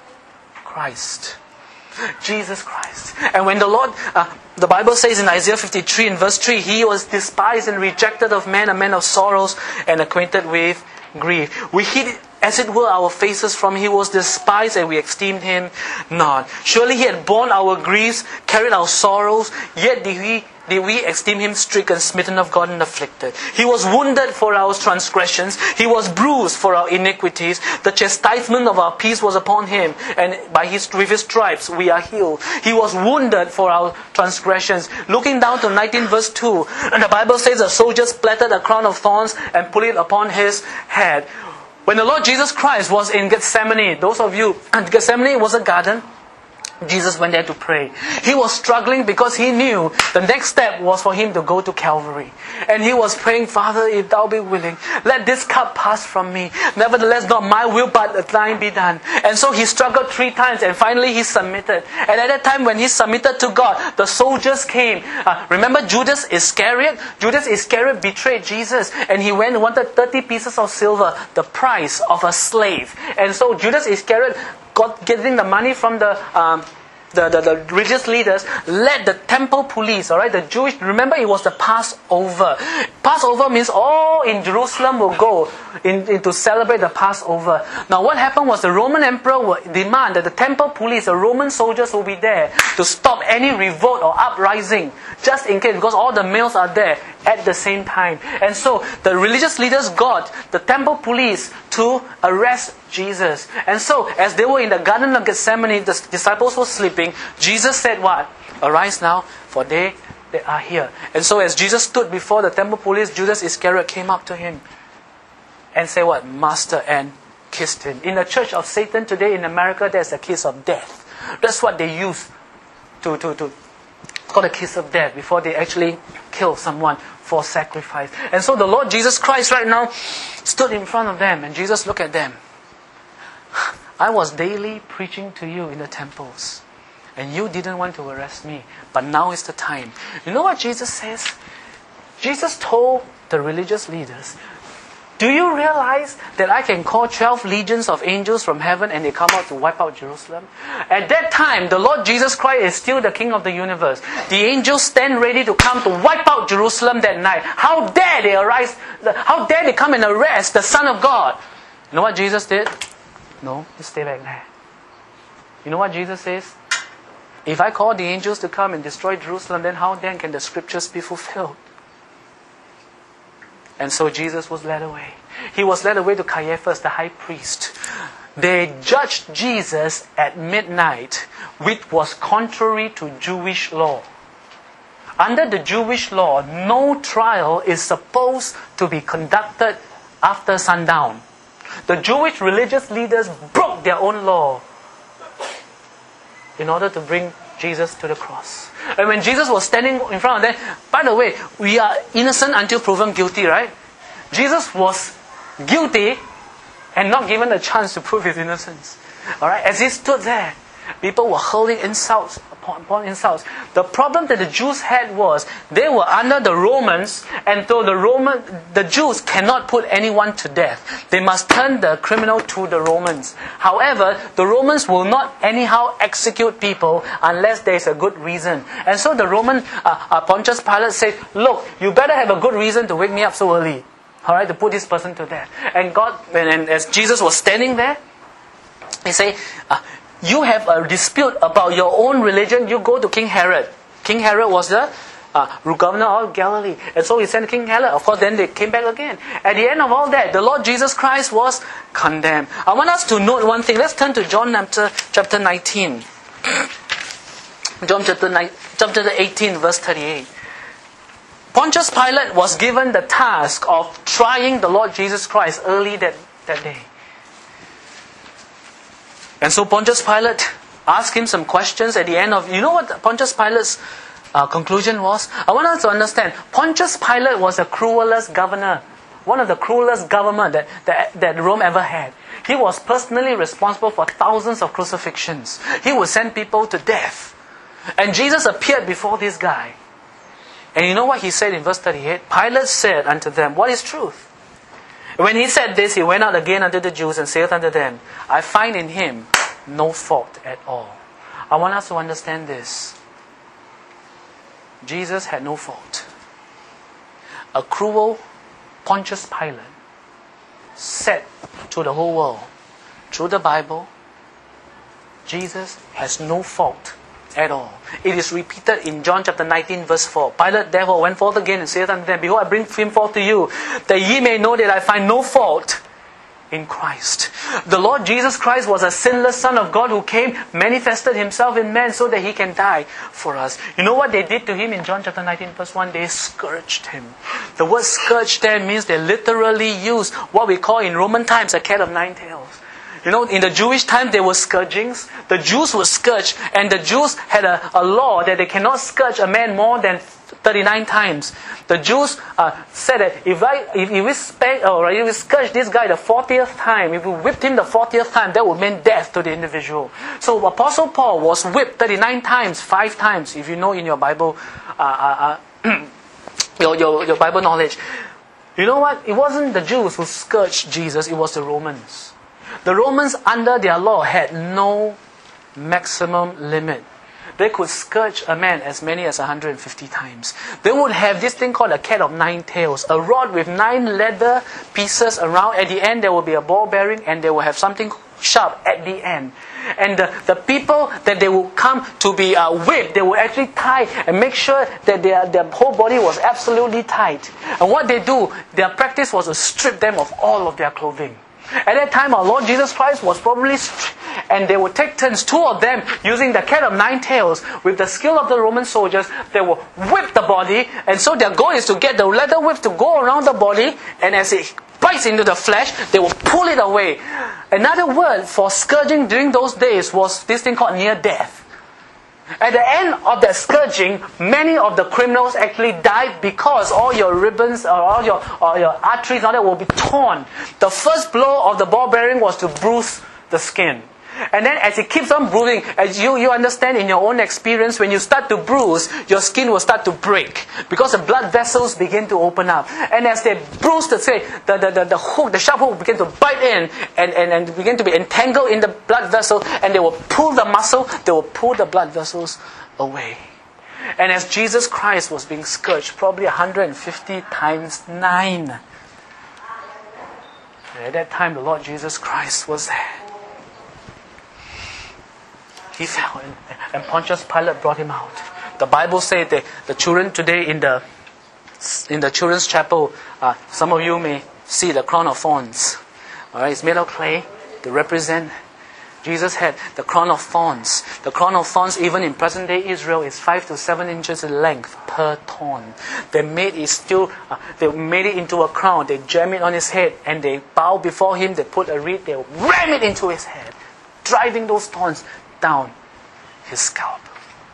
Christ. Jesus Christ. And when the Lord, uh, the Bible says in Isaiah fifty-three in verse three, He was despised and rejected of men, a man of sorrows and acquainted with grief. We hid, as it were, our faces from Him. He was despised and we esteemed Him not. Surely He had borne our griefs, carried our sorrows, yet did we, did we esteem Him stricken, smitten of God and afflicted. He was wounded for our transgressions. He was bruised for our iniquities. The chastisement of our peace was upon Him, and by His, with His stripes we are healed. He was wounded for our transgressions. Looking down to nineteen verse two, and the Bible says the soldiers splattered a crown of thorns and put it upon His head. When the Lord Jesus Christ was in Gethsemane, those of you, and Gethsemane was a garden, Jesus went there to pray. He was struggling because He knew the next step was for Him to go to Calvary. And He was praying, Father, if Thou be willing, let this cup pass from me. Nevertheless, not my will, but Thine be done. And so He struggled three times, and finally He submitted. And at that time when He submitted to God, the soldiers came. Uh, remember Judas Iscariot? Judas Iscariot betrayed Jesus, and he went and wanted thirty pieces of silver, the price of a slave. And so Judas Iscariot, got getting the money from the, um, the, the the religious leaders, led the temple police, all right, the Jewish, remember it was the Passover. Passover means all in Jerusalem will go in, in to celebrate the Passover. Now what happened was the Roman emperor would demand that the temple police, the Roman soldiers will be there to stop any revolt or uprising, just in case, because all the males are there at the same time. And so the religious leaders got the temple police to arrest Jesus. And so as they were in the Garden of Gethsemane, the disciples were sleeping. Jesus said what? Arise now, for they, they are here. And so as Jesus stood before the temple police, Judas Iscariot came up to Him and said what? Master, and kissed Him. In the church of Satan today in America, there's a kiss of death. That's what they use to, to, to it's called a kiss of death before they actually kill someone for sacrifice. And so the Lord Jesus Christ right now stood in front of them, and Jesus looked at them. I was daily preaching to you in the temples, and you didn't want to arrest me, but now is the time. You know what Jesus says? Jesus told the religious leaders, do you realize that I can call twelve legions of angels from heaven and they come out to wipe out Jerusalem? At that time, the Lord Jesus Christ is still the King of the universe. The angels stand ready to come to wipe out Jerusalem that night. How dare they arise? How dare they come and arrest the Son of God? You know what Jesus did? No, you stay back there. You know what Jesus says? If I call the angels to come and destroy Jerusalem, then how then can the scriptures be fulfilled? And so Jesus was led away. He was led away to Caiaphas, the high priest. They judged Jesus at midnight, which was contrary to Jewish law. Under the Jewish law, no trial is supposed to be conducted after sundown. The Jewish religious leaders broke their own law in order to bring Jesus to the cross. And when Jesus was standing in front of them, by the way, we are innocent until proven guilty, right? Jesus was guilty and not given a chance to prove his innocence. Alright, as he stood there, people were hurling insults upon, upon insults. The problem that the Jews had was they were under the Romans, and so the Roman, the Jews cannot put anyone to death. They must turn the criminal to the Romans. However, the Romans will not anyhow execute people unless there is a good reason. And so the Roman uh, uh, Pontius Pilate said, "Look, you better have a good reason to wake me up so early, all right, to put this person to death." And God, and, and as Jesus was standing there, he said, uh, you have a dispute about your own religion, you go to King Herod. King Herod was the uh, governor of Galilee. And so he sent King Herod. Of course, then they came back again. At the end of all that, the Lord Jesus Christ was condemned. I want us to note one thing. Let's turn to John chapter, chapter nineteen. John chapter, nine, chapter eighteen, verse thirty-eight. Pontius Pilate was given the task of trying the Lord Jesus Christ early that, that day. And so Pontius Pilate asked him some questions at the end of... You know what Pontius Pilate's uh, conclusion was? I want us to understand. Pontius Pilate was the cruelest governor. One of the cruelest government that, that, that Rome ever had. He was personally responsible for thousands of crucifixions. He would send people to death. And Jesus appeared before this guy. And you know what he said in verse thirty-eight? Pilate said unto them, "What is truth?" When he said this, he went out again unto the Jews and saith unto them, "I find in him no fault at all." I want us to understand this. Jesus had no fault. A cruel Pontius Pilate said to the whole world, through the Bible, Jesus has no fault at all. It is repeated in John chapter nineteen, verse four. Pilate therefore went forth again and saith unto them, "Behold, I bring him forth to you, that ye may know that I find no fault in Christ." The Lord Jesus Christ was a sinless Son of God who came, manifested himself in man so that he can die for us. You know what they did to him in John chapter nineteen, verse one? They scourged him. The word scourge there means they literally used what we call in Roman times a cat of nine tails. You know, in the Jewish time, there were scourgings. The Jews were scourged, and the Jews had a, a law that they cannot scourge a man more than thirty-nine times. The Jews uh, said that if I, if, if we spank, or if we scourge this guy the fortieth time, if we whipped him the fortieth time, that would mean death to the individual. So Apostle Paul was whipped thirty-nine times, five times, if you know in your Bible, uh, uh, your, your, your Bible knowledge. You know what? It wasn't the Jews who scourged Jesus, it was the Romans. The Romans, under their law, had no maximum limit. They could scourge a man as many as one hundred fifty times. They would have this thing called a cat of nine tails, a rod with nine leather pieces around. At the end, there will be a ball bearing, and they will have something sharp at the end. And the, the people that they will come to be uh, whipped, they will actually tie and make sure that their, their whole body was absolutely tight. And what they do, their practice was to strip them of all of their clothing. At that time, our Lord Jesus Christ was probably, and they would take turns, two of them, using the cat of nine tails, with the skill of the Roman soldiers. They will whip the body, and so their goal is to get the leather whip to go around the body, and as it bites into the flesh, they will pull it away. Another word for scourging during those days was this thing called near death. At the end of that scourging, many of the criminals actually died because all your ribbons or all your, or your arteries and all that will be torn. The first blow of the ball bearing was to bruise the skin. And then as it keeps on bruising, as you, you understand in your own experience, when you start to bruise, your skin will start to break because the blood vessels begin to open up. And as they bruise, the, say, the, the, the, the hook, the sharp hook will begin to bite in and, and, and begin to be entangled in the blood vessel, and they will pull the muscle, they will pull the blood vessels away. And as Jesus Christ was being scourged, probably one hundred fifty times nine. And at that time, the Lord Jesus Christ was there. He fell, and, and Pontius Pilate brought him out. The Bible says that the children today in the in the children's chapel, uh, some of you may see the crown of thorns. All right, it's made of clay to represent. Jesus had the crown of thorns. The crown of thorns, even in present-day Israel, is five to seven inches in length per thorn. They made it still. Uh, they made it into a crown. They jam it on his head, and they bow before him. They put a reed. They ram it into his head, driving those thorns down his scalp.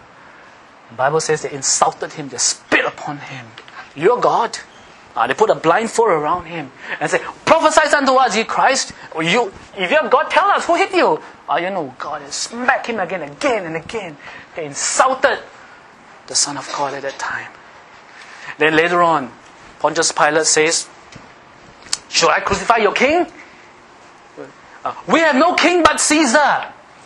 The Bible says they insulted him, they spit upon him. You're God. Uh, they put a blindfold around him and say, prophesy unto us, ye Christ. You, if you're God, tell us who hit you. Uh, you know, God has smacked him again, again and again. They insulted the Son of God at that time. Then later on, Pontius Pilate says, should I crucify your king? Uh, we have no king but Caesar.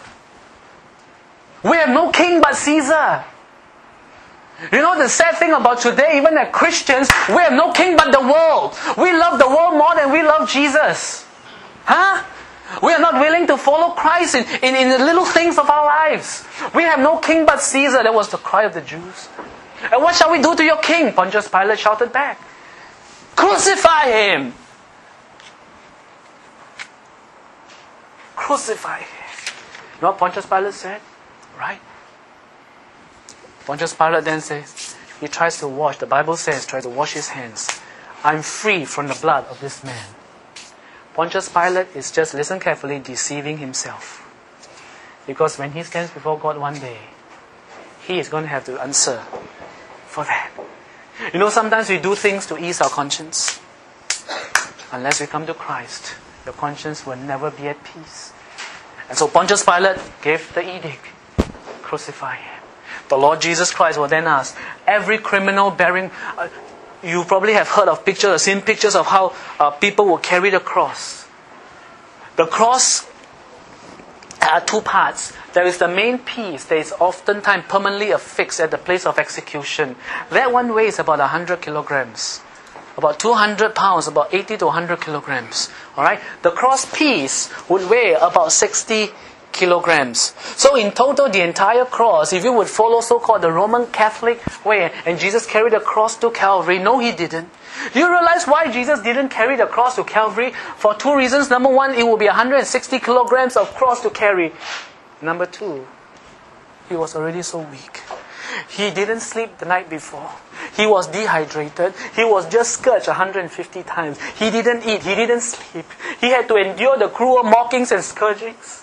We have no king but Caesar. You know the sad thing about today, even as Christians, we have no king but the world. We love the world more than we love Jesus. Huh? We are not willing to follow Christ in, in, in the little things of our lives. We have no king but Caesar. That was the cry of the Jews. And what shall we do to your king? Pontius Pilate shouted back. Crucify him! Crucify him. You know what Pontius Pilate said? Right? Pontius Pilate then says, he tries to wash, the Bible says, try to wash his hands. I'm free from the blood of this man. Pontius Pilate is just, listen carefully, deceiving himself. Because when he stands before God one day, he is going to have to answer for that. You know, sometimes we do things to ease our conscience. Unless we come to Christ, your conscience will never be at peace. And so Pontius Pilate gave the edict, crucify him. The Lord Jesus Christ will then ask, every criminal bearing, uh, you probably have heard of pictures, or seen pictures of how uh, people will carry the cross. The cross are two parts. There is the main piece that is oftentimes permanently affixed at the place of execution. That one weighs about one hundred kilograms. About two hundred pounds, about eighty to one hundred kilograms. Alright? The cross piece would weigh about sixty kilograms. So in total, the entire cross, if you would follow so-called the Roman Catholic way, and Jesus carried the cross to Calvary, no, he didn't. You realize why Jesus didn't carry the cross to Calvary? For two reasons. Number one, it would be one hundred sixty kilograms of cross to carry. Number two, he was already so weak. He didn't sleep the night before. He was dehydrated. He was just scourged one hundred fifty times. He didn't eat. He didn't sleep. He had to endure the cruel mockings and scourgings.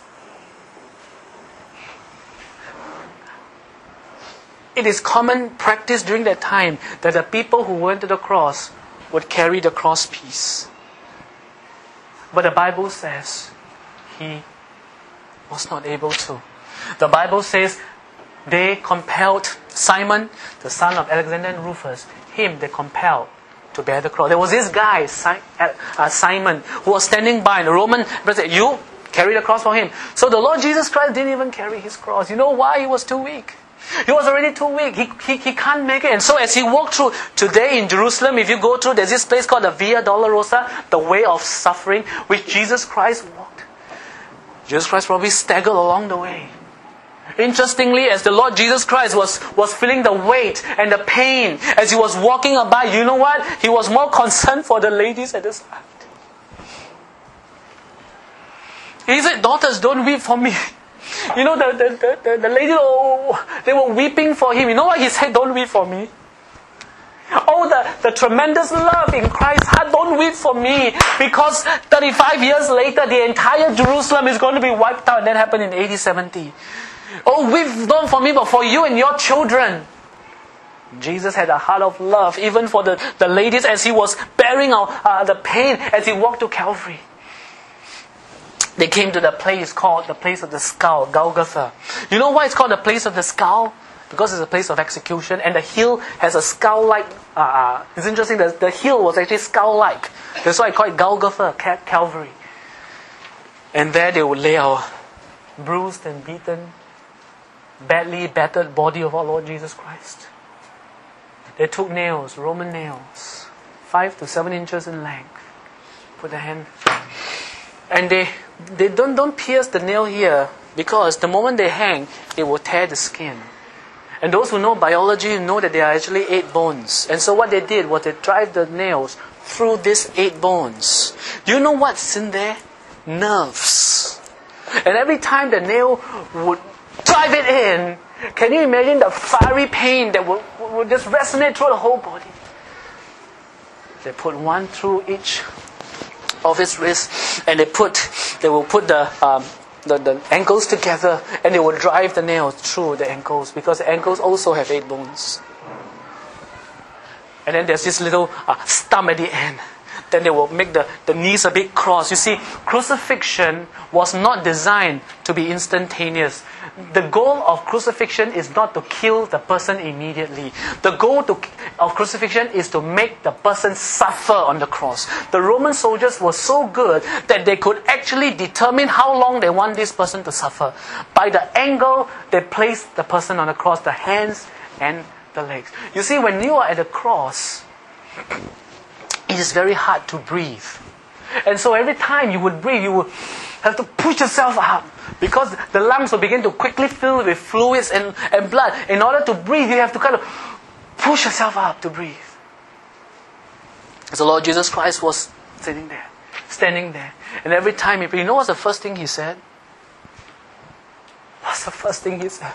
It is common practice during that time that the people who went to the cross would carry the cross piece. But the Bible says he was not able to. The Bible says they compelled Simon, the son of Alexander and Rufus, him they compelled to bear the cross. There was this guy, Simon, who was standing by, and the Roman president said, you carry the cross for him. So the Lord Jesus Christ didn't even carry his cross. You know why? He was too weak. He was already too weak. He, he, he can't make it. And so as he walked through, today in Jerusalem, if you go through, there's this place called the Via Dolorosa, the way of suffering, which Jesus Christ walked. Jesus Christ probably staggered along the way. Interestingly, as the Lord Jesus Christ was, was feeling the weight and the pain as he was walking about, you know what? He was more concerned for the ladies at the side. He said, daughters, don't weep for me. You know, the, the, the, the ladies, oh, they were weeping for him. You know what he said? Don't weep for me. Oh, the, the tremendous love in Christ's heart. Don't weep for me. Because thirty-five years later, the entire Jerusalem is going to be wiped out. And that happened in A D seventy. Oh, weep not for me, but for you and your children. Jesus had a heart of love, even for the, the ladies as he was bearing out uh, the pain as he walked to Calvary. They came to the place called the place of the skull, Golgotha. You know why it's called the place of the skull? Because it's a place of execution, and the hill has a skull-like. Uh, it's interesting that the hill was actually skull-like. That's why I call it Golgotha, Calvary. And there they would lay our bruised and beaten, badly battered body of our Lord Jesus Christ. They took nails, Roman nails, five to seven inches in length. Put the hand, and they they don't don't pierce the nail here, because the moment they hang, it will tear the skin. And those who know biology know that there are actually eight bones. And so what they did was they drive the nails through these eight bones. Do you know what's in there? Nerves. And every time the nail would drive it in, can you imagine the fiery pain that would, would just resonate through the whole body? They put one through each of his wrists, and they put, they will put the um, the, the ankles together, and they will drive the nails through the ankles, because the ankles also have eight bones. And then there's this little uh, stump at the end. Then they will make the, the knees a big cross. You see, crucifixion was not designed to be instantaneous. The goal of crucifixion is not to kill the person immediately. The goal to, of crucifixion is to make the person suffer on the cross. The Roman soldiers were so good that they could actually determine how long they want this person to suffer. By the angle they placed the person on the cross, the hands and the legs. You see, when you are at the cross, it is very hard to breathe. And so every time you would breathe, you would have to push yourself up, because the lungs will begin to quickly fill with fluids and, and blood. In order to breathe, you have to kind of push yourself up to breathe. So Lord Jesus Christ was sitting there, standing there. And every time he prayed, you know what's the first thing he said? What's the first thing he said?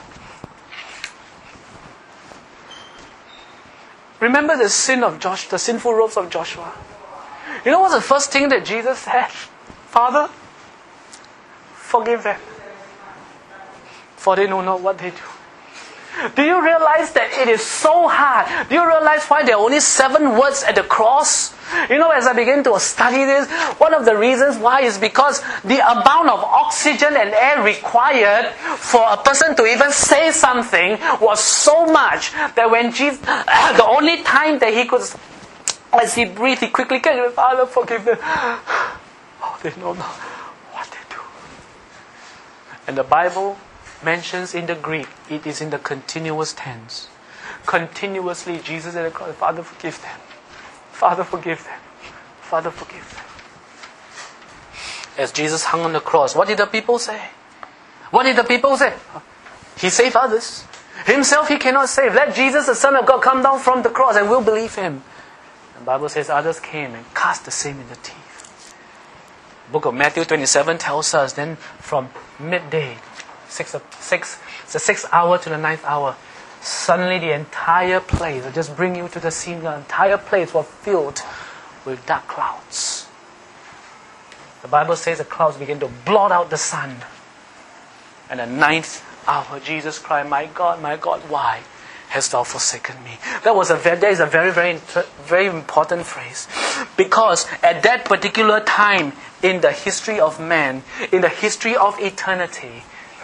Remember the sin of Joshua, the sinful robes of Joshua. You know what's the first thing that Jesus said? Father, forgive them, for they know not what they do. Do you realize that it is so hard? Do you realize why there are only seven words at the cross? You know, as I begin to study this, one of the reasons why is because the amount of oxygen and air required for a person to even say something was so much that when Jesus, the only time that he could, as he breathed, he quickly came, Father, forgive them. Oh, they know not what they do. And the Bible mentions in the Greek, it is in the continuous tense. Continuously, Jesus at the cross, Father, forgive them. Father, forgive them. Father, forgive them. As Jesus hung on the cross, what did the people say? What did the people say? He saved others. Himself he cannot save. Let Jesus, the Son of God, come down from the cross and we'll believe him. The Bible says others came and cast the same in the teeth. The book of Matthew twenty-seven tells us, then from midday, six, six, the sixth hour to the ninth hour, suddenly the entire place, I'll just bring you to the scene, the entire place was filled with dark clouds. The Bible says the clouds began to blot out the sun. And the ninth hour, Jesus cried, my God, my God, why hast thou forsaken me? That was a very, that is a very, very, very important phrase. Because at that particular time in the history of man, in the history of eternity,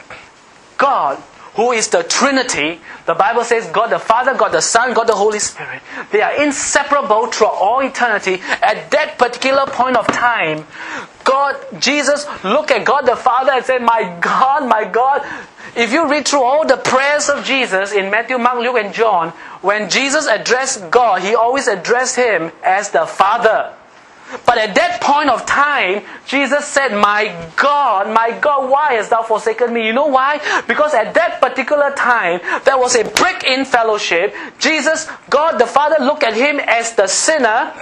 God, who is the Trinity, the Bible says God the Father, God the Son, God the Holy Spirit. They are inseparable throughout all eternity. At that particular point of time, God, Jesus looked at God the Father and said, my God, my God. If you read through all the prayers of Jesus in Matthew, Mark, Luke and John, when Jesus addressed God, he always addressed him as the Father. But at that point of time, Jesus said, my God, my God, why hast thou forsaken me? You know why? Because at that particular time, there was a break in fellowship. Jesus, God the Father, looked at him as the sinner.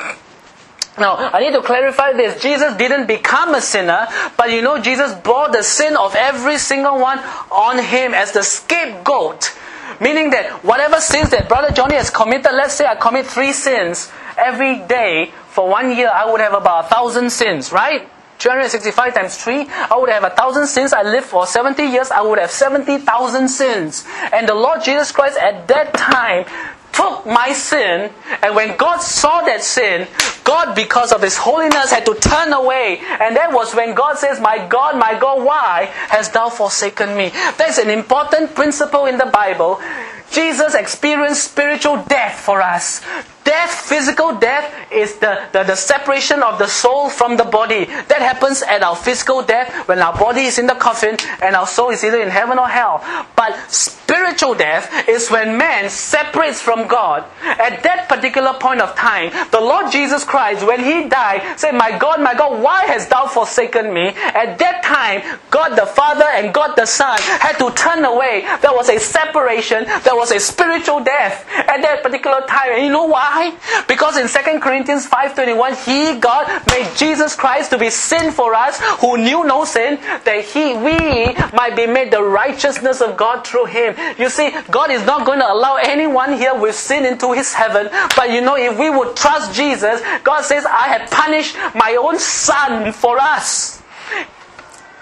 Now, I need to clarify this. Jesus didn't become a sinner, but you know, Jesus bore the sin of every single one on him as the scapegoat. Meaning that whatever sins that Brother Johnny has committed, let's say I commit three sins every day for one year, I would have about a thousand sins, right? three hundred sixty-five times three, I would have a thousand sins. I live for seventy years, I would have seventy thousand sins. And the Lord Jesus Christ at that time took my sin, and when God saw that sin, God, because of His holiness, had to turn away. And that was when God says, my God, my God, why hast thou forsaken me? That's an important principle in the Bible. Jesus experienced spiritual death for us. Death, physical death, is the, the, the separation of the soul from the body. That happens at our physical death when our body is in the coffin and our soul is either in heaven or hell. But spiritual death is when man separates from God. At that particular point of time, the Lord Jesus Christ, when He died, said, my God, my God, why hast thou forsaken me? At that time, God the Father and God the Son had to turn away. There was a separation. There was a spiritual death at that particular time. And you know why? Because in Second Corinthians five twenty-one, He, God, made Jesus Christ to be sin for us, who knew no sin, that He, we might be made the righteousness of God through Him. You see, God is not going to allow anyone here with sin into His heaven. But you know, if we would trust Jesus, God says, I have punished my own Son for us.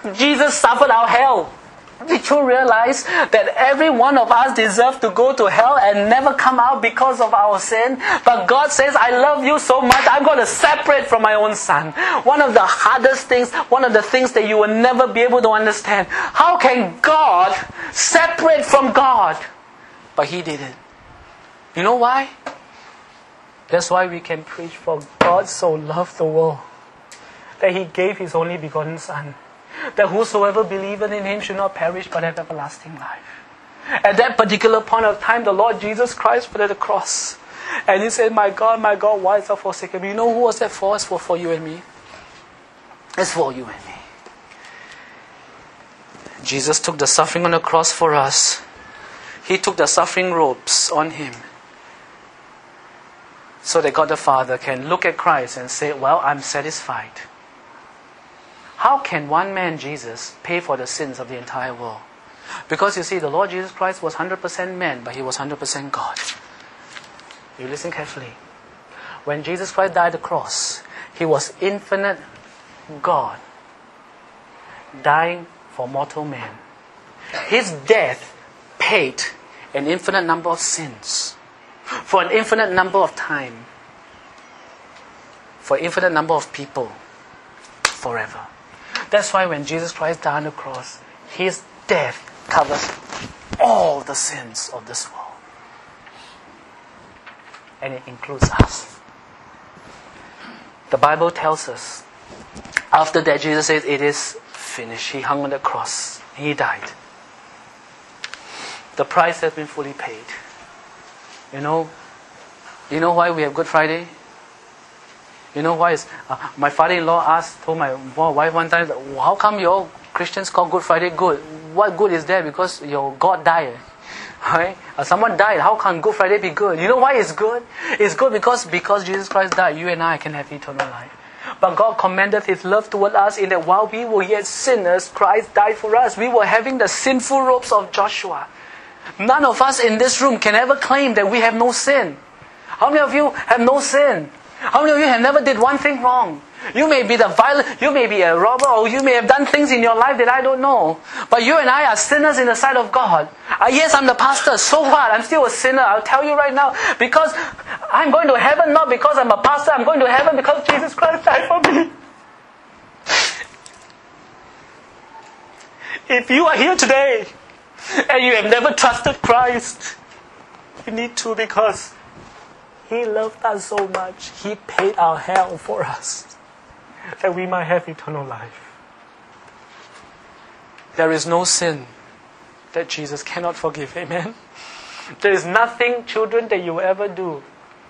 Jesus suffered our hell. Did you realize that every one of us deserves to go to hell and never come out because of our sin? But God says, I love you so much, I'm going to separate from my own son. One of the hardest things, one of the things that you will never be able to understand. How can God separate from God? But He did it. You know why? That's why we can preach, for God so loved the world that He gave His only begotten Son, that whosoever believeth in Him should not perish but have everlasting life. At that particular point of time, the Lord Jesus Christ went at the cross. And He said, my God, my God, why hast thou forsaken me? You know who was that for? It's for, for you and me. It's for you and me. Jesus took the suffering on the cross for us. He took the suffering robes on Him, so that God the Father can look at Christ and say, well, I'm satisfied. How can one man, Jesus, pay for the sins of the entire world? Because you see, the Lord Jesus Christ was one hundred percent man, but He was one hundred percent God. You listen carefully. When Jesus Christ died on the cross, He was infinite God, dying for mortal man. His death paid an infinite number of sins, for an infinite number of time, for an infinite number of people, forever. That's why when Jesus Christ died on the cross, His death covers all the sins of this world. And it includes us. The Bible tells us, after that Jesus said, it is finished. He hung on the cross. He died. The price has been fully paid. You know, you know why we have Good Friday? You know why? Is, uh, my father-in-law asked, told my wife one time, how come your Christians call Good Friday good? What good is there? Because your God died. Right? Uh, someone died. How can Good Friday be good? You know why it's good? It's good because because Jesus Christ died, you and I can have eternal life. But God commended His love toward us in that while we were yet sinners, Christ died for us. We were having the sinful robes of Joshua. None of us in this room can ever claim that we have no sin. How many of you have no sin? How many of you have never did one thing wrong? You may be the violent, you may be a robber, or you may have done things in your life that I don't know. But you and I are sinners in the sight of God. Uh, yes, I'm the pastor. So what? I'm still a sinner. I'll tell you right now. Because I'm going to heaven not because I'm a pastor. I'm going to heaven because Jesus Christ died for me. If you are here today and you have never trusted Christ, you need to, because He loved us so much. He paid our hell for us, that we might have eternal life. There is no sin that Jesus cannot forgive. Amen? There is nothing, children, that you will ever do.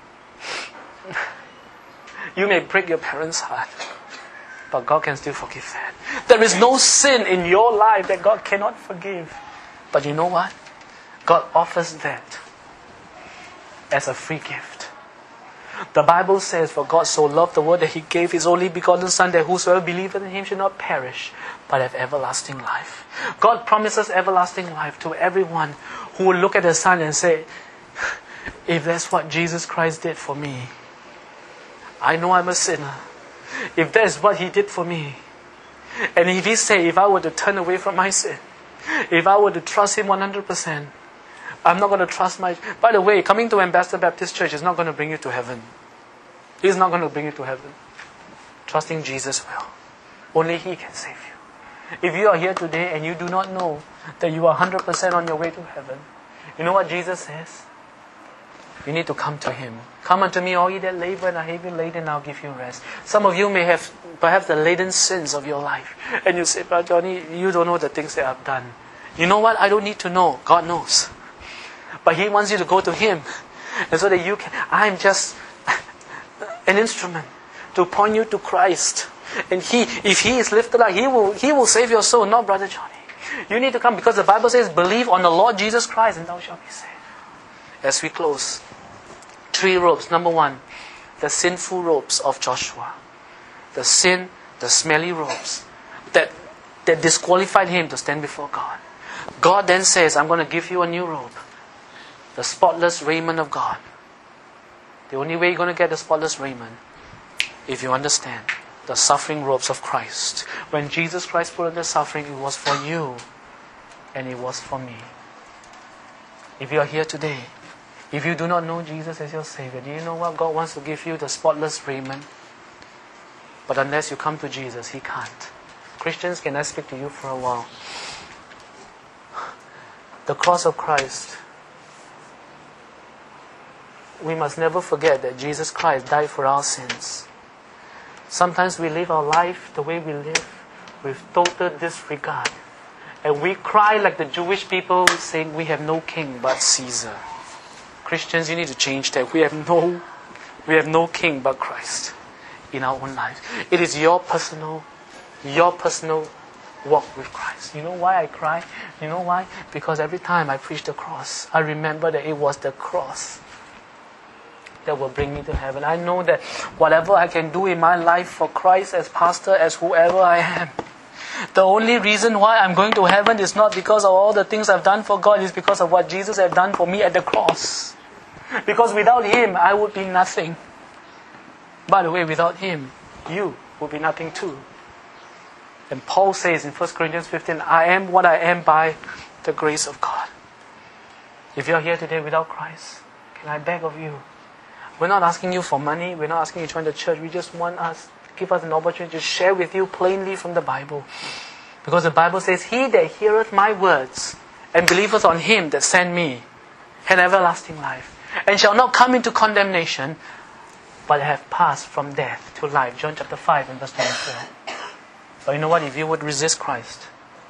You may break your parents' heart, but God can still forgive that. There is no sin in your life that God cannot forgive. But you know what? God offers that as a free gift. The Bible says, for God so loved the world that He gave His only begotten Son, that whosoever believeth in Him should not perish, but have everlasting life. God promises everlasting life to everyone who will look at the Son and say, if that's what Jesus Christ did for me, I know I'm a sinner. If that's what He did for me, and if He said, if I were to turn away from my sin, if I were to trust Him one hundred percent, I'm not going to trust my... By the way, coming to Ambassador Baptist Church is not going to bring you to heaven. He's not going to bring you to heaven. Trusting Jesus will. Only He can save you. If you are here today and you do not know that you are one hundred percent on your way to heaven, you know what Jesus says? You need to come to Him. Come unto me, all ye that labor and are heavy laden, and I'll give you rest. Some of you may have perhaps the laden sins of your life. And you say, but Johnny, you don't know the things that I've done. You know what? I don't need to know. God knows. But He wants you to go to Him. And so that you can... I'm just an instrument to point you to Christ. And He, if He is lifted up, He will, He will save your soul, not Brother Johnny. You need to come because the Bible says, believe on the Lord Jesus Christ and thou shalt be saved. As we close, three robes. Number one, the sinful robes of Joshua. The sin, the smelly robes that, that disqualified him to stand before God. God then says, I'm going to give you a new robe. The spotless raiment of God. The only way you're going to get the spotless raiment, if you understand the suffering robes of Christ. When Jesus Christ put on the suffering, it was for you and it was for me. If you are here today, if you do not know Jesus as your Savior, do you know what? God wants to give you the spotless raiment. But unless you come to Jesus, He can't. Christians, can I speak to you for a while? The cross of Christ. We must never forget that Jesus Christ died for our sins. Sometimes we live our life the way we live with total disregard. And we cry like the Jewish people saying we have no king but Caesar. Christians, you need to change that. We have no, we have no king but Christ in our own lives. It is your personal, your personal walk with Christ. You know why I cry? You know why? Because every time I preach the cross, I remember that it was the cross that will bring me to heaven. I know that whatever I can do in my life for Christ as pastor, as whoever I am, the only reason why I'm going to heaven is not because of all the things I've done for God, it's because of what Jesus has done for me at the cross. Because without Him, I would be nothing. By the way, without Him, you would be nothing too. And Paul says in First Corinthians fifteen, I am what I am by the grace of God. If you're here today without Christ, can I beg of you? We're not asking you for money. We're not asking you to join the church. We just want us, give us an opportunity to share with you plainly from the Bible. Because the Bible says, He that heareth my words and believeth on Him that sent me hath everlasting life, and shall not come into condemnation, but have passed from death to life. John chapter five and verse twenty-four. But you know what? If you would resist Christ,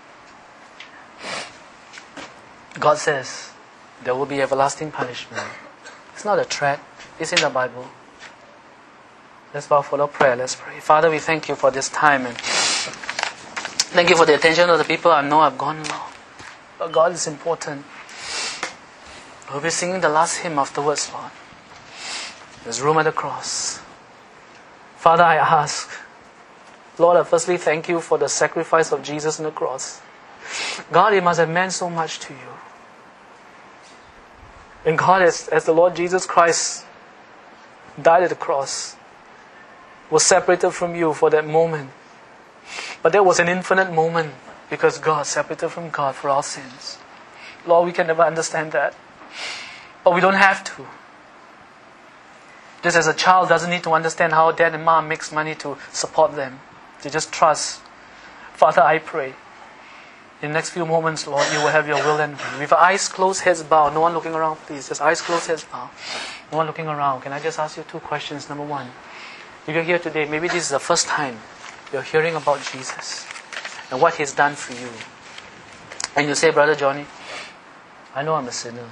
God says there will be everlasting punishment. It's not a threat. It's in the Bible. Let's bow for the prayer. Let's pray. Father, we thank you for this time, and thank you for the attention of the people I know I've gone long. But God is important. We'll be singing the last hymn afterwards, Lord. There's room at the cross. Father, I ask, Lord, I firstly thank you for the sacrifice of Jesus on the cross. God, it must have meant so much to you. And God, as, as the Lord Jesus Christ died at the cross, was separated from you for that moment. But there was an infinite moment because God separated from God for our sins. Lord, we can never understand that. But we don't have to. Just as a child doesn't need to understand how dad and mom makes money to support them. They just trust. Father, I pray, in the next few moments, Lord, you will have your will and way. With eyes closed, heads bowed. No one looking around, please. Just eyes closed, heads bowed. No one looking around. Can I just ask you two questions? Number one, if you're here today, maybe this is the first time you're hearing about Jesus and what He's done for you. And you say, Brother Johnny, I know I'm a sinner.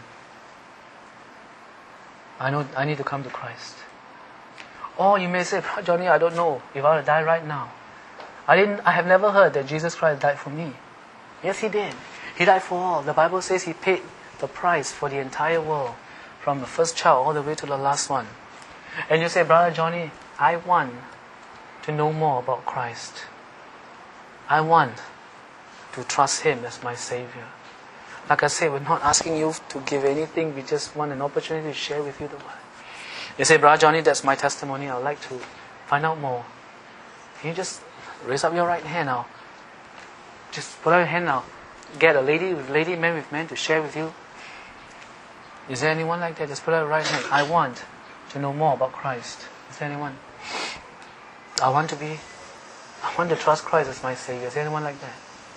I know I need to come to Christ. Or you may say, Johnny, I don't know if I were to die right now. I didn't. I have never heard that Jesus Christ died for me. Yes, He did. He died for all. The Bible says He paid the price for the entire world, from the first child all the way to the last one. And you say, Brother Johnny, I want to know more about Christ. I want to trust Him as my Savior. Like I say, we're not asking you to give anything. We just want an opportunity to share with you the Word. You say, Brother Johnny, that's my testimony. I'd like to find out more. Can you just raise up your right hand now? Just put out your hand now. Get a lady with lady, man with man to share with you. Is there anyone like that? Just put out your right hand. I want to know more about Christ. Is there anyone? I want to be, I want to trust Christ as my Savior. Is there anyone like that?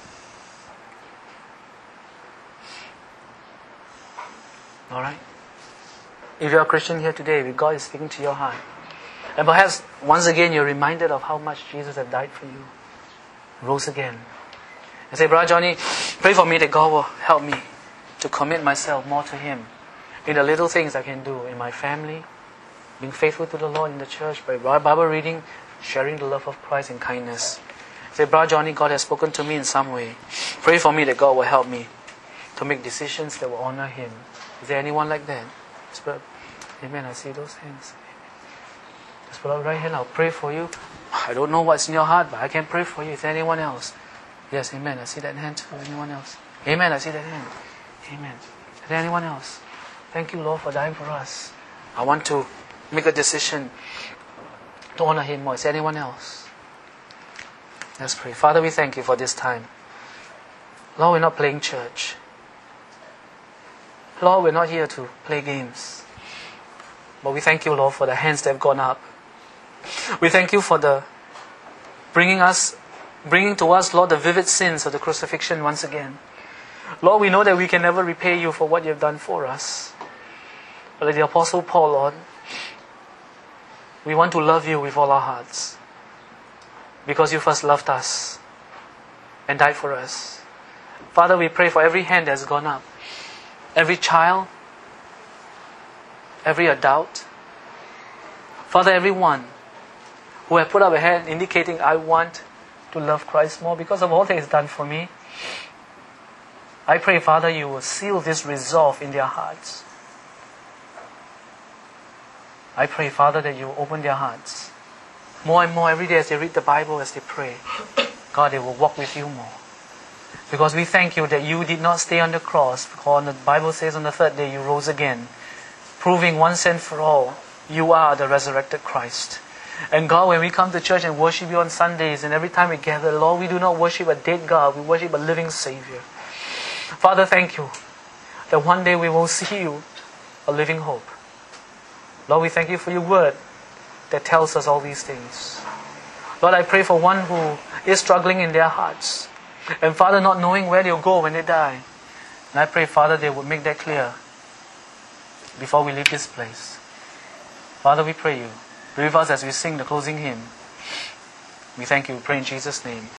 Alright? If you're a Christian here today, if God is speaking to your heart, and perhaps once again you're reminded of how much Jesus has died for you, rose again, and say, Brother Johnny, pray for me that God will help me to commit myself more to Him in the little things I can do in my family, being faithful to the Lord in the church, by Bible reading, sharing the love of Christ and kindness. Say, Brother Johnny, God has spoken to me in some way. Pray for me that God will help me to make decisions that will honor Him. Is there anyone like that? Just put up, Amen. I see those hands. Just put up right hand. I'll pray for you. I don't know what's in your heart, but I can pray for you. Is there anyone else? Yes, Amen. I see that hand too. Anyone else? Amen. I see that hand. Amen. Is there anyone else? Thank you, Lord, for dying for us. I want to make a decision to honor Him more. Is there anyone else? Let's pray. Father, we thank you for this time. Lord, we're not playing church. Lord, we're not here to play games. But we thank you, Lord, for the hands that have gone up. We thank you for the bringing us, bringing to us, Lord, the vivid sins of the crucifixion once again. Lord, we know that we can never repay you for what you have done for us. But like the Apostle Paul, Lord, we want to love you with all our hearts. Because you first loved us and died for us. Father, we pray for every hand that has gone up. Every child, every adult. Father, everyone who have put up a hand indicating, I want to love Christ more because of all that He has done for me. I pray, Father, you will seal this resolve in their hearts. I pray, Father, that you will open their hearts. More and more every day as they read the Bible, as they pray. God, they will walk with you more. Because we thank you that you did not stay on the cross. Because the Bible says on the third day you rose again. Proving once and for all, you are the resurrected Christ. And God, when we come to church and worship you on Sundays, and every time we gather, Lord, we do not worship a dead God. We worship a living Savior. Father, thank you that one day we will see you, a living hope. Lord, we thank you for your word that tells us all these things. Lord, I pray for one who is struggling in their hearts. And Father, not knowing where they'll go when they die. And I pray, Father, they would make that clear before we leave this place. Father, we pray you. Be with us as we sing the closing hymn. We thank you. We pray in Jesus' name.